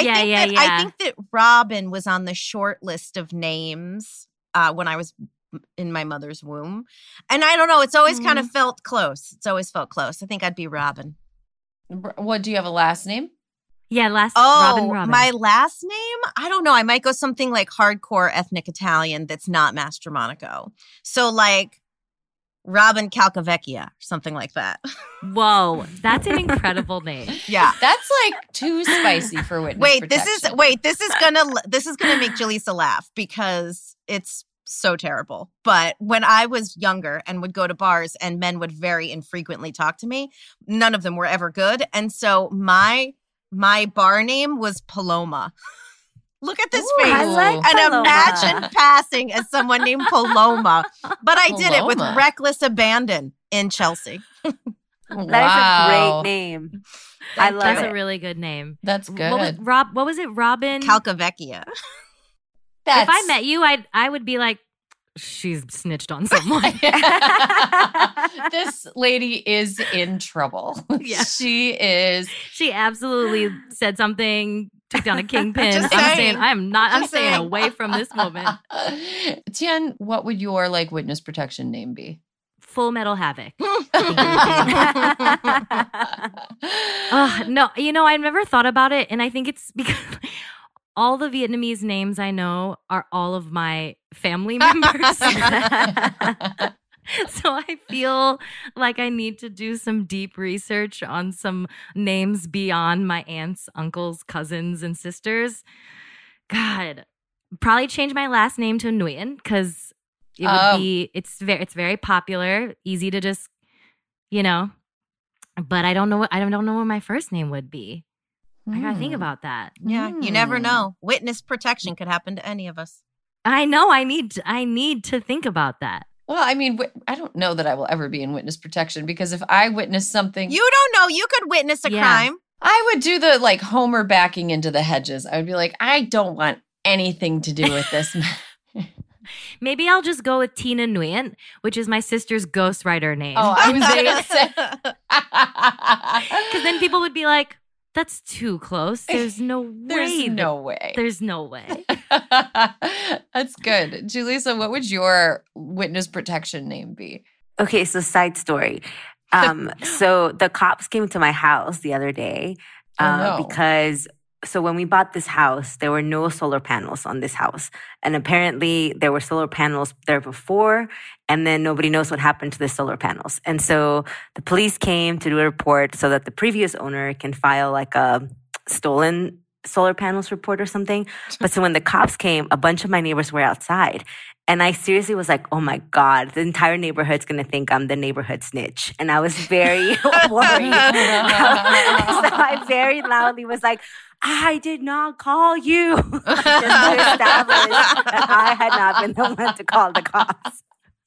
I think that Robin was on the short list of names when I was in my mother's womb, and I don't know. It's always kind of felt close. It's always felt close. I think I'd be Robin. What, do you have a last name? Yeah, Robin. My last name? I don't know. I might go something like hardcore ethnic Italian that's not Mastromonaco. So like Robin Calcavecchia, something like that. Whoa, that's an incredible name. Yeah, that's like too spicy for witness protection. This is gonna make Jaleesa laugh because it's so terrible. But when I was younger and would go to bars and men would very infrequently talk to me, none of them were ever good, and so my bar name was Paloma. Look at this face. I like and Paloma. Imagine passing as someone named Paloma. But I did it with reckless abandon in Chelsea. That is a great name. I love That's it. a really good name. That's good. What was it? Robin? Calcavecchia. If I met you, I would be like, she's snitched on someone. This lady is in trouble. Yeah. She is. She absolutely said something, took down a kingpin. Just I'm saying. saying I'm staying away from this woman. Tian, what would your like witness protection name be? Full Metal Havoc. No, I've never thought about it, and I think it's because all the Vietnamese names I know are all of my family members. So I feel like I need to do some deep research on some names beyond my aunts, uncles, cousins, and sisters. God, probably change my last name to Nguyen because it would be it's very popular, easy to just, but I don't know what my first name would be. I gotta think about that. Yeah, you never know. Witness protection could happen to any of us. I know. I need to think about that. Well, I mean, I don't know that I will ever be in witness protection because if I witness something, you don't know. You could witness a crime. I would do the like Homer backing into the hedges. I would be like, I don't want anything to do with this. Maybe I'll just go with Tina Nguyen, which is my sister's ghostwriter name. Oh, I was going to say. Because then people would be like, that's too close. There's no way. There's no way. There's no way. That's good. Jaleesa, what would your witness protection name be? Okay, so side story. So the cops came to my house the other day because so when we bought this house, there were no solar panels on this house. And apparently there were solar panels there before, and then nobody knows what happened to the solar panels. And so the police came to do a report so that the previous owner can file like a stolen solar panels report or something. But so when the cops came, a bunch of my neighbors were outside. And I seriously was like, oh my God, the entire neighborhood's going to think I'm the neighborhood snitch. And I was very worried. So I very loudly was like, I did not call you. Just to establish that I had not been the one to call the cops.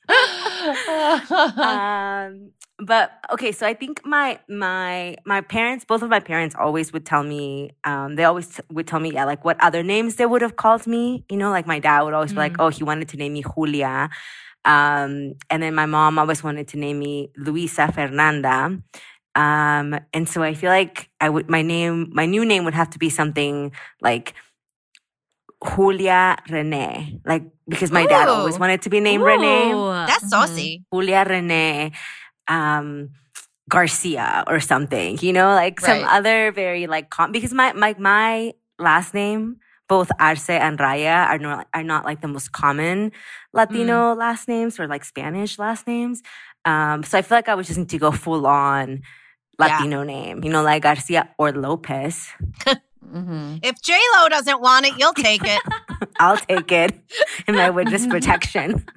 But okay, so I think my parents, both of my parents always would tell me, they always would tell me, yeah, like what other names they would have called me. You know, like my dad would always be like, oh, he wanted to name me Julia. And then my mom always wanted to name me Luisa Fernanda. And so I feel like my new name would have to be something like Julia Renee, like because my dad always wanted to be named Renee. That's saucy. Julia Renee Garcia or something, you know, like some other very like because my last name, both Arce and Raya are not like the most common Latino last names or like Spanish last names. So I feel like I would just need to go full on Latino name, you know, like Garcia or Lopez. If J-Lo doesn't want it, you'll take it. I'll take it in my witness protection.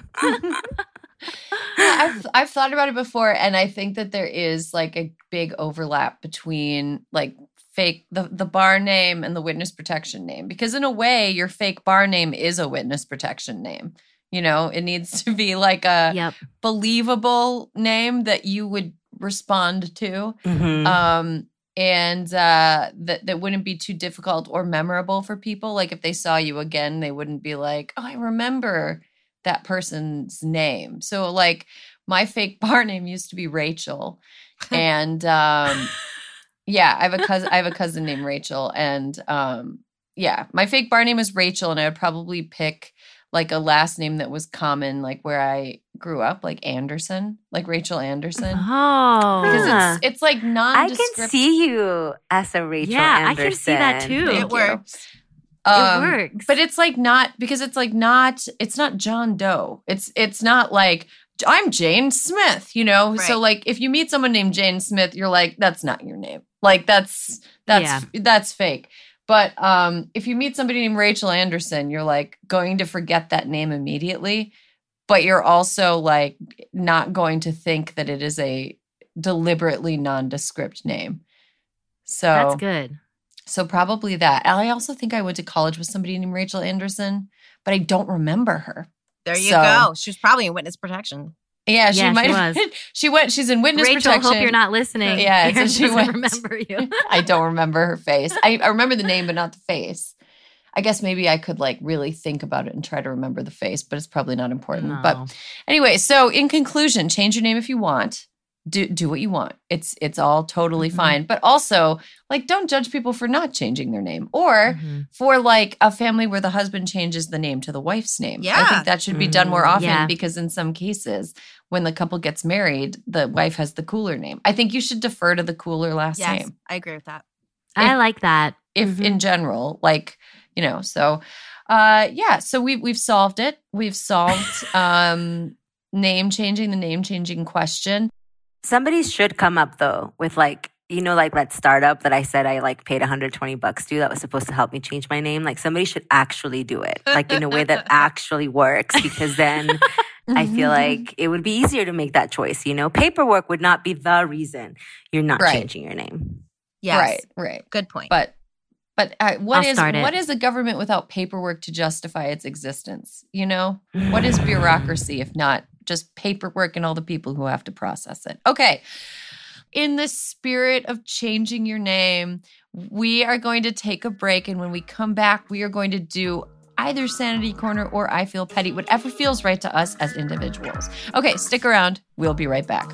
I've thought about it before, and I think that there is like a big overlap between like fake the bar name and the witness protection name, because in a way your fake bar name is a witness protection name. You know, it needs to be like a believable name that you would respond to. And that wouldn't be too difficult or memorable for people. Like if they saw you again, they wouldn't be like, oh, I remember that person's name. So like my fake bar name used to be Rachel. And I have a cousin named Rachel. And my fake bar name is Rachel, and I would probably pick like a last name that was common, like where I grew up, like Anderson, like Rachel Anderson. Oh, because it's like nondescript. I can see you as a Rachel Anderson. I can see that too. It works. It works. But it's like not, because it's like not, it's not John Doe. It's not like I'm Jane Smith, you know? Right. So like if you meet someone named Jane Smith, you're like, that's not your name. Like that's fake. But if you meet somebody named Rachel Anderson, you're like going to forget that name immediately, but you're also like not going to think that it is a deliberately nondescript name. So that's good. So probably that. And I also think I went to college with somebody named Rachel Anderson, but I don't remember her. There you go. She was probably in witness protection. Yeah, she might have. She's in witness Rachel, protection. hope you're not listening. Yeah, so she doesn't remember you. I don't remember her face. I remember the name, but not the face. I guess maybe I could like really think about it and try to remember the face, but it's probably not important. No. But anyway, so in conclusion, change your name if you want. Do what you want. It's all totally fine. But also, like, don't judge people for not changing their name, or for like a family where the husband changes the name to the wife's name. Yeah. I think that should be done more often, Yeah. because in some cases, when the couple gets married, the wife has the cooler name. I think you should defer to the cooler last name. I agree with that. I like that. If in general, like, you know, so so we've solved it. We've solved the name changing question. Somebody should come up though with like, you know, like that startup that I said I like paid $120 to that was supposed to help me change my name. Like somebody should actually do it, like in a way that actually works, because then I feel like it would be easier to make that choice. You know, paperwork would not be the reason you're not changing your name. Yes. Right. Good point. But what I'll is a government without paperwork to justify its existence? You know, what is bureaucracy if not just paperwork and all the people who have to process it? Okay. In the spirit of changing your name, we are going to take a break. And when we come back, we are going to do either Sanity Corner or I Feel Petty, whatever feels right to us as individuals. Okay, stick around. We'll be right back.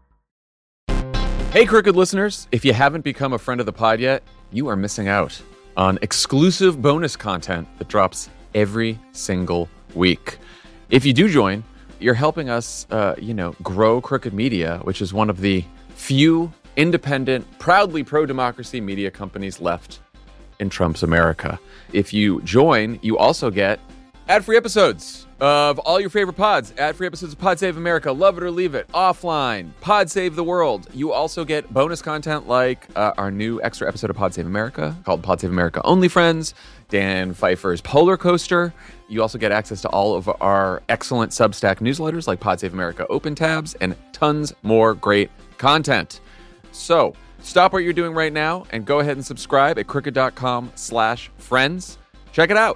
Hey, Crooked listeners, if you haven't become a friend of the pod yet, you are missing out on exclusive bonus content that drops every single week. If you do join, you're helping us, grow Crooked Media, which is one of the few independent, proudly pro-democracy media companies left in Trump's America. If you join, you also get ad-free episodes of all your favorite pods, ad-free episodes of Pod Save America, Love It or Leave It, Offline, Pod Save the World. You also get bonus content like our new extra episode of Pod Save America called Pod Save America Only Friends, Dan Pfeiffer's Polar Coaster. You also get access to all of our excellent Substack newsletters like Pod Save America Open Tabs and tons more great content. So stop what you're doing right now and go ahead and subscribe at crooked.com/friends. Check it out.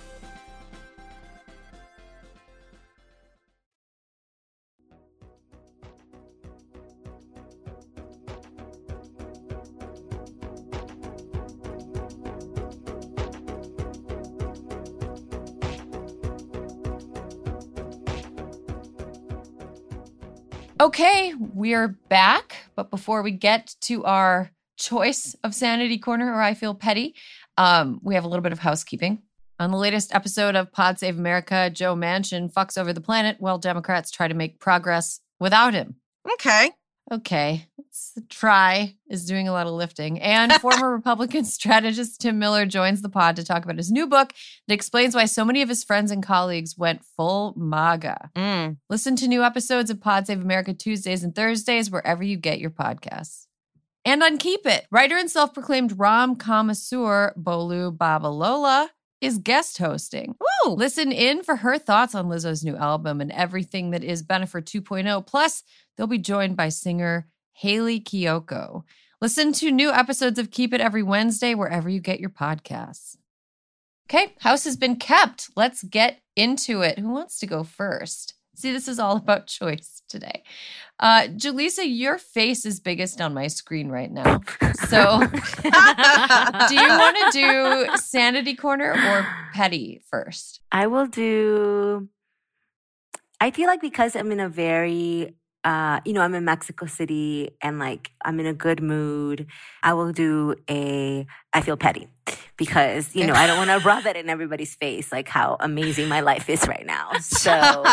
Okay, we're back. But before we get to our choice of Sanity Corner or I Feel Petty, we have a little bit of housekeeping. On the latest episode of Pod Save America, Joe Manchin fucks over the planet while Democrats try to make progress without him. Okay. Try is doing a lot of lifting. And former Republican strategist Tim Miller joins the pod to talk about his new book that explains why so many of his friends and colleagues went full MAGA. Listen to new episodes of Pod Save America Tuesdays and Thursdays wherever you get your podcasts. And on Keep It, writer and self-proclaimed rom connoisseur Bolu Babalola is guest hosting. Woo! Listen in for her thoughts on Lizzo's new album and everything that is Bennifer 2.0. Plus, they'll be joined by singer Haley Kiyoko. Listen to new episodes of Keep It every Wednesday wherever you get your podcasts. Okay, house has been kept. Let's get into it. Who wants to go first? See, this is all about choice today. Jaleesa, your face is biggest on my screen right now. So do you want to do Sanity Corner or Petty first? I will do, I feel like because I'm in a very, I'm in Mexico City and like I'm in a good mood, I will do I feel petty. Because, I don't want to rub it in everybody's face, like how amazing my life is right now. So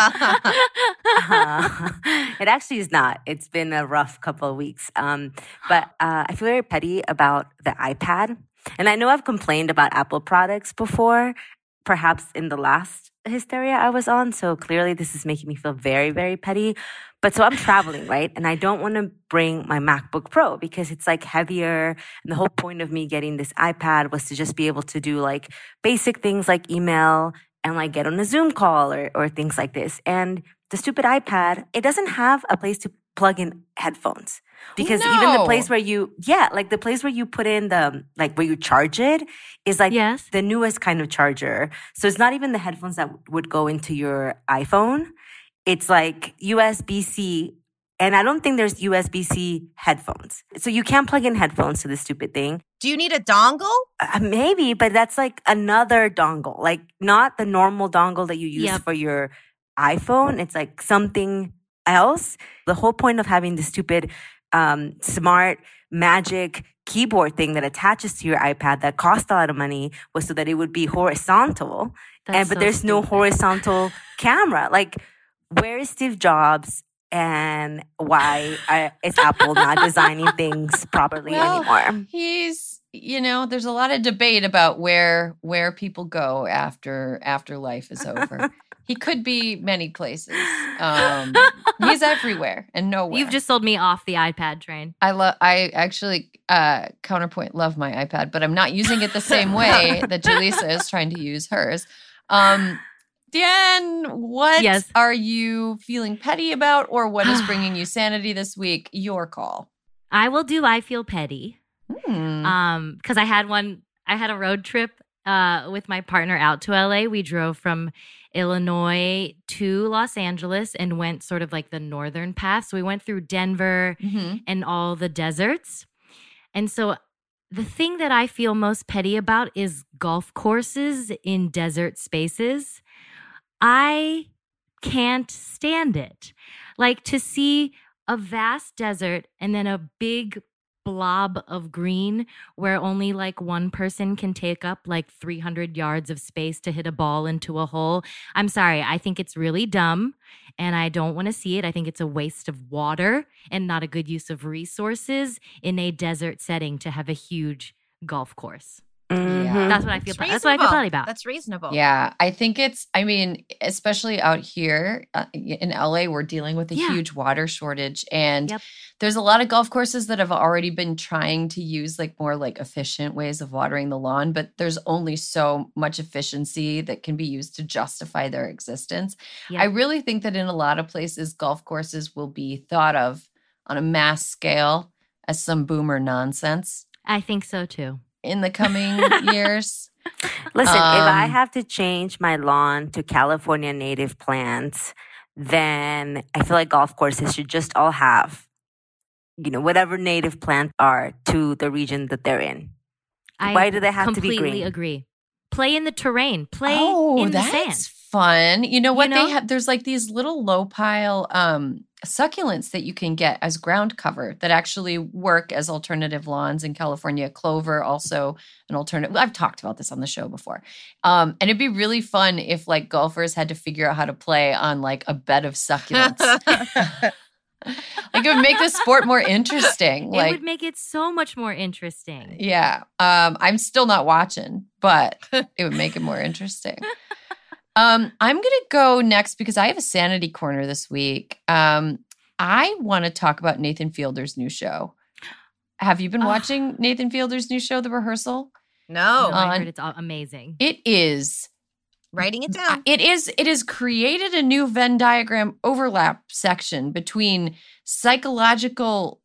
it actually is not. It's been a rough couple of weeks. But I feel very petty about the iPad. And I know I've complained about Apple products before, perhaps in the last hysteria I was on. So clearly this is making me feel very, very petty. But so I'm traveling, right? And I don't want to bring my MacBook Pro because it's like heavier. And the whole point of me getting this iPad was to just be able to do like basic things like email and like get on a Zoom call or things like this. And the stupid iPad, it doesn't have a place to plug in headphones. Because even the place where the place where you put in where you charge it is like the newest kind of charger. So it's not even the headphones that would go into your iPhone. It's like USB-C, and I don't think there's USB-C headphones. So you can't plug in headphones to this stupid thing. Do you need a dongle? Maybe, but that's like another dongle. Like not the normal dongle that you use for your iPhone. It's like something else. The whole point of having the stupid smart magic keyboard thing that attaches to your iPad that costs a lot of money was so that it would be horizontal. But there's no horizontal camera. Like, where is Steve Jobs and why is Apple not designing things properly anymore? He's, there's a lot of debate about where people go after life is over. He could be many places. He's everywhere and nowhere. You've just sold me off the iPad train. I actually, counterpoint, love my iPad, but I'm not using it the same way that Jaleesa is trying to use hers. Dan, what are you feeling petty about, or what is bringing you sanity this week? Your call. I will do I Feel Petty. Because I had a road trip with my partner out to LA. We drove from Illinois to Los Angeles and went sort of like the northern path. So we went through Denver and all the deserts. And so the thing that I feel most petty about is golf courses in desert spaces. I can't stand it. Like to see a vast desert and then a big blob of green where only like one person can take up like 300 yards of space to hit a ball into a hole. I'm sorry. I think it's really dumb and I don't want to see it. I think it's a waste of water and not a good use of resources in a desert setting to have a huge golf course. Yeah. That's what I feel. That's what I feel probably about. That's reasonable. Yeah, I think especially out here in LA, we're dealing with a huge water shortage. And there's a lot of golf courses that have already been trying to use like more like efficient ways of watering the lawn, but there's only so much efficiency that can be used to justify their existence. I really think that in a lot of places, golf courses will be thought of on a mass scale as some boomer nonsense. I think so too. In the coming years. Listen, if I have to change my lawn to California native plants, then I feel like golf courses should just all have, whatever native plants are to the region that they're in. Why do they have to be green? I completely agree. Play in the terrain. Play in the sand. That's fun. You know what they have? There's like these little low pile succulents that you can get as ground cover that actually work as alternative lawns in California. Clover, also an alternative. I've talked about this on the show before. And it'd be really fun if like golfers had to figure out how to play on like a bed of succulents. Like it would make the sport more interesting. It would make it so much more interesting. Yeah. I'm still not watching, but it would make it more interesting. I'm going to go next because I have a sanity corner this week. I want to talk about Nathan Fielder's new show. Have you been watching Nathan Fielder's new show, The Rehearsal? No. I heard it's amazing. It is. Writing it down. It has created a new Venn diagram overlap section between psychological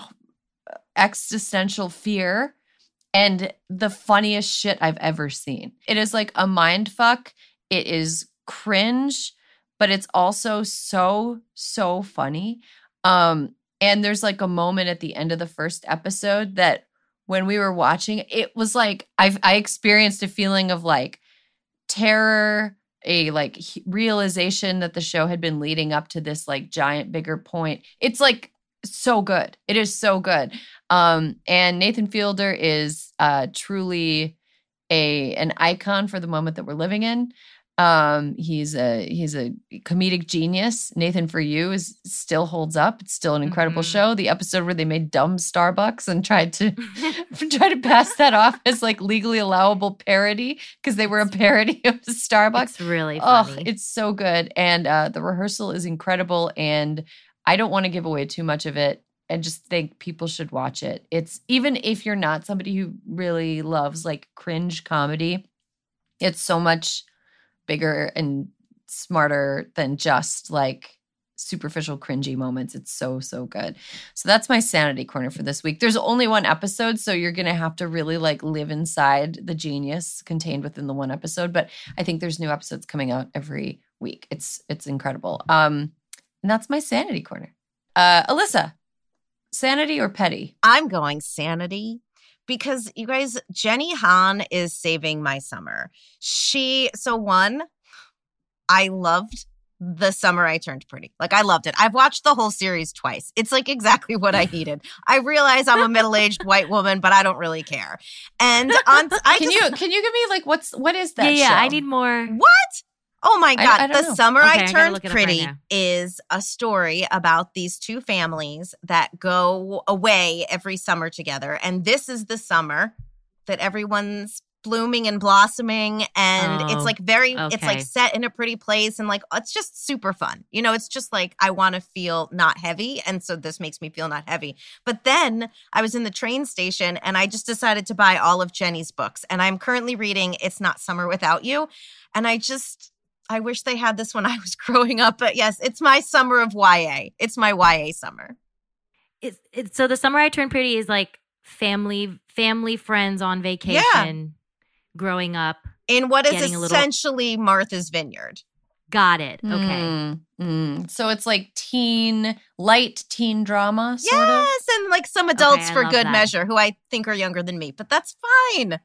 existential fear and the funniest shit I've ever seen. It is like a mind fuck. It is cringe, but it's also so, so funny. And there's like a moment at the end of the first episode that when we were watching, it was like I experienced a feeling of like terror, a like realization that the show had been leading up to this like giant bigger point. It's like so good. It is so good. And Nathan Fielder is truly an icon for the moment that we're living in. He's a comedic genius. Nathan For You still holds up. It's still an incredible show. The episode where they made dumb Starbucks and tried to pass that off as like legally allowable parody because they were a parody of Starbucks. It's really funny. Oh, it's so good. And The Rehearsal is incredible. And I don't want to give away too much of it. I just think people should watch it. It's even if you're not somebody who really loves like cringe comedy, it's so much bigger and smarter than just like superficial cringy moments. It's so, so good. So that's my sanity corner for this week. There's only one episode, so you're going to have to really like live inside the genius contained within the one episode. But I think there's new episodes coming out every week. It's incredible. And that's my sanity corner. Alyssa, sanity or petty? I'm going sanity. Because you guys, Jenny Han is saving my summer. I loved The Summer I Turned Pretty. Like, I loved it. I've watched the whole series twice. It's like exactly what I needed. I realize I'm a middle-aged white woman, but I don't really care. And can you give me like what is that? Yeah, show? I need more. What? Oh my God. I don't know. The Summer I Turned right Pretty now. is a story about these two families that go away every summer together. And this is the summer that everyone's blooming and blossoming. And it's like it's like set in a pretty place. And like, it's just super fun. You know, it's just like, I want to feel not heavy. And so this makes me feel not heavy. But then I was in the train station and I just decided to buy all of Jenny's books. And I'm currently reading It's Not Summer Without You. And I wish they had this when I was growing up, but yes, it's my summer of YA. It's my YA summer. So The Summer I Turned Pretty is like family friends on vacation, growing up. In what is essentially Martha's Vineyard. Got it. Okay. So it's like light teen drama, sort of? Yes, and like some adults for good that. measure who I think are younger than me, but that's fine.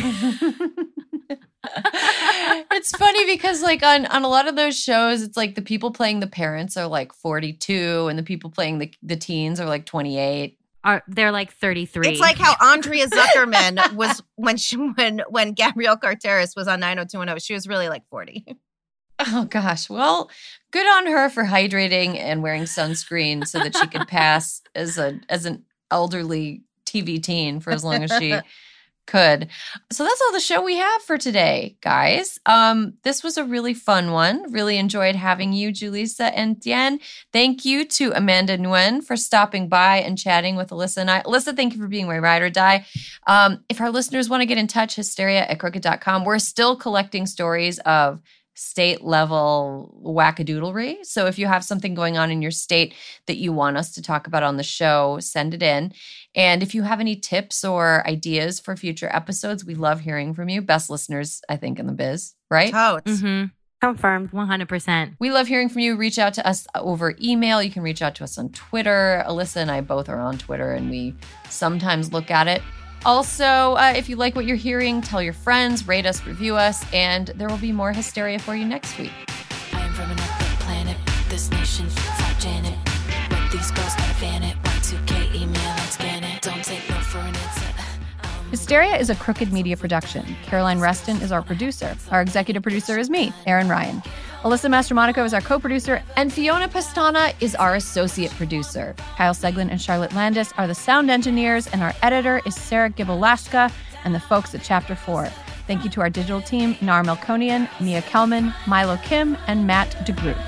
It's funny because like on a lot of those shows, it's like the people playing the parents are like 42 and the people playing the teens are like 28. they're like 33. It's like how Andrea Zuckerman was when Gabrielle Carteris was on 90210. She was really like 40. Oh gosh. Well, good on her for hydrating and wearing sunscreen so that she could pass as an elderly TV teen for as long as she could. So that's all the show we have for today, guys. This was a really fun one. Really enjoyed having you, Julissa and Tien. Thank you to Amanda Nguyen for stopping by and chatting with Alyssa and I. Alyssa, thank you for being my ride or die. If our listeners want to get in touch, hysteria@crooked.com. We're still collecting stories of state level wackadoodlery. So if you have something going on in your state that you want us to talk about on the show, send it in. And if you have any tips or ideas for future episodes, we love hearing from you. Best listeners, I think, in the biz, right? Totes. Mm-hmm. Confirmed, 100%. We love hearing from you. Reach out to us over email. You can reach out to us on Twitter. Alyssa and I both are on Twitter, and we sometimes look at it. Also, if you like what you're hearing, tell your friends, rate us, review us, and there will be more hysteria for you next week. I am from another planet. This nation, fuck Janet. But these girls gotta fan it. Y2K, email and scan it. Don't take no for an answer. Hysteria is a Crooked Media production. Caroline Reston is our producer. Our executive producer is me, Erin Ryan. Alyssa Mastromonaco is our co-producer, And Fiona Pastana is our associate producer. Kyle Seglin and Charlotte Landis are the sound engineers, and our editor is Sarah Gibalaska and the folks at Chapter 4. Thank you to our digital team, Nar Melkonian, Mia Kelman, Milo Kim, and Matt DeGroot.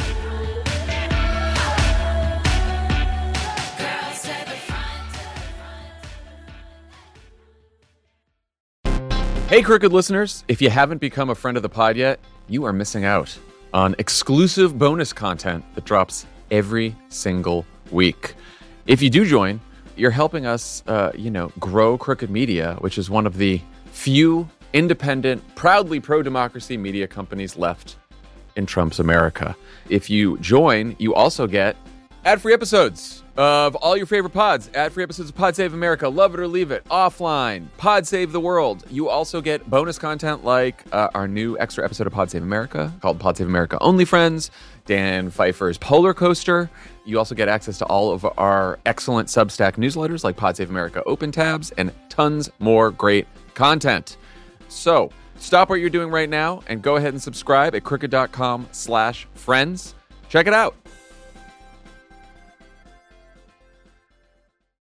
Hey, Crooked listeners, if you haven't become a friend of the pod yet, you are missing out on exclusive bonus content that drops every single week. If you do join, you're helping us, grow Crooked Media, which is one of the few independent, proudly pro-democracy media companies left in Trump's America. If you join, you also get ad-free episodes of all your favorite pods, ad-free episodes of Pod Save America, Love It or Leave It, Offline, Pod Save the World. You also get bonus content like our new extra episode of Pod Save America called Pod Save America Only Friends, Dan Pfeiffer's Polar Coaster. You also get access to all of our excellent Substack newsletters like Pod Save America Open Tabs and tons more great content. So stop what you're doing right now and go ahead and subscribe at crooked.com/friends. Check it out.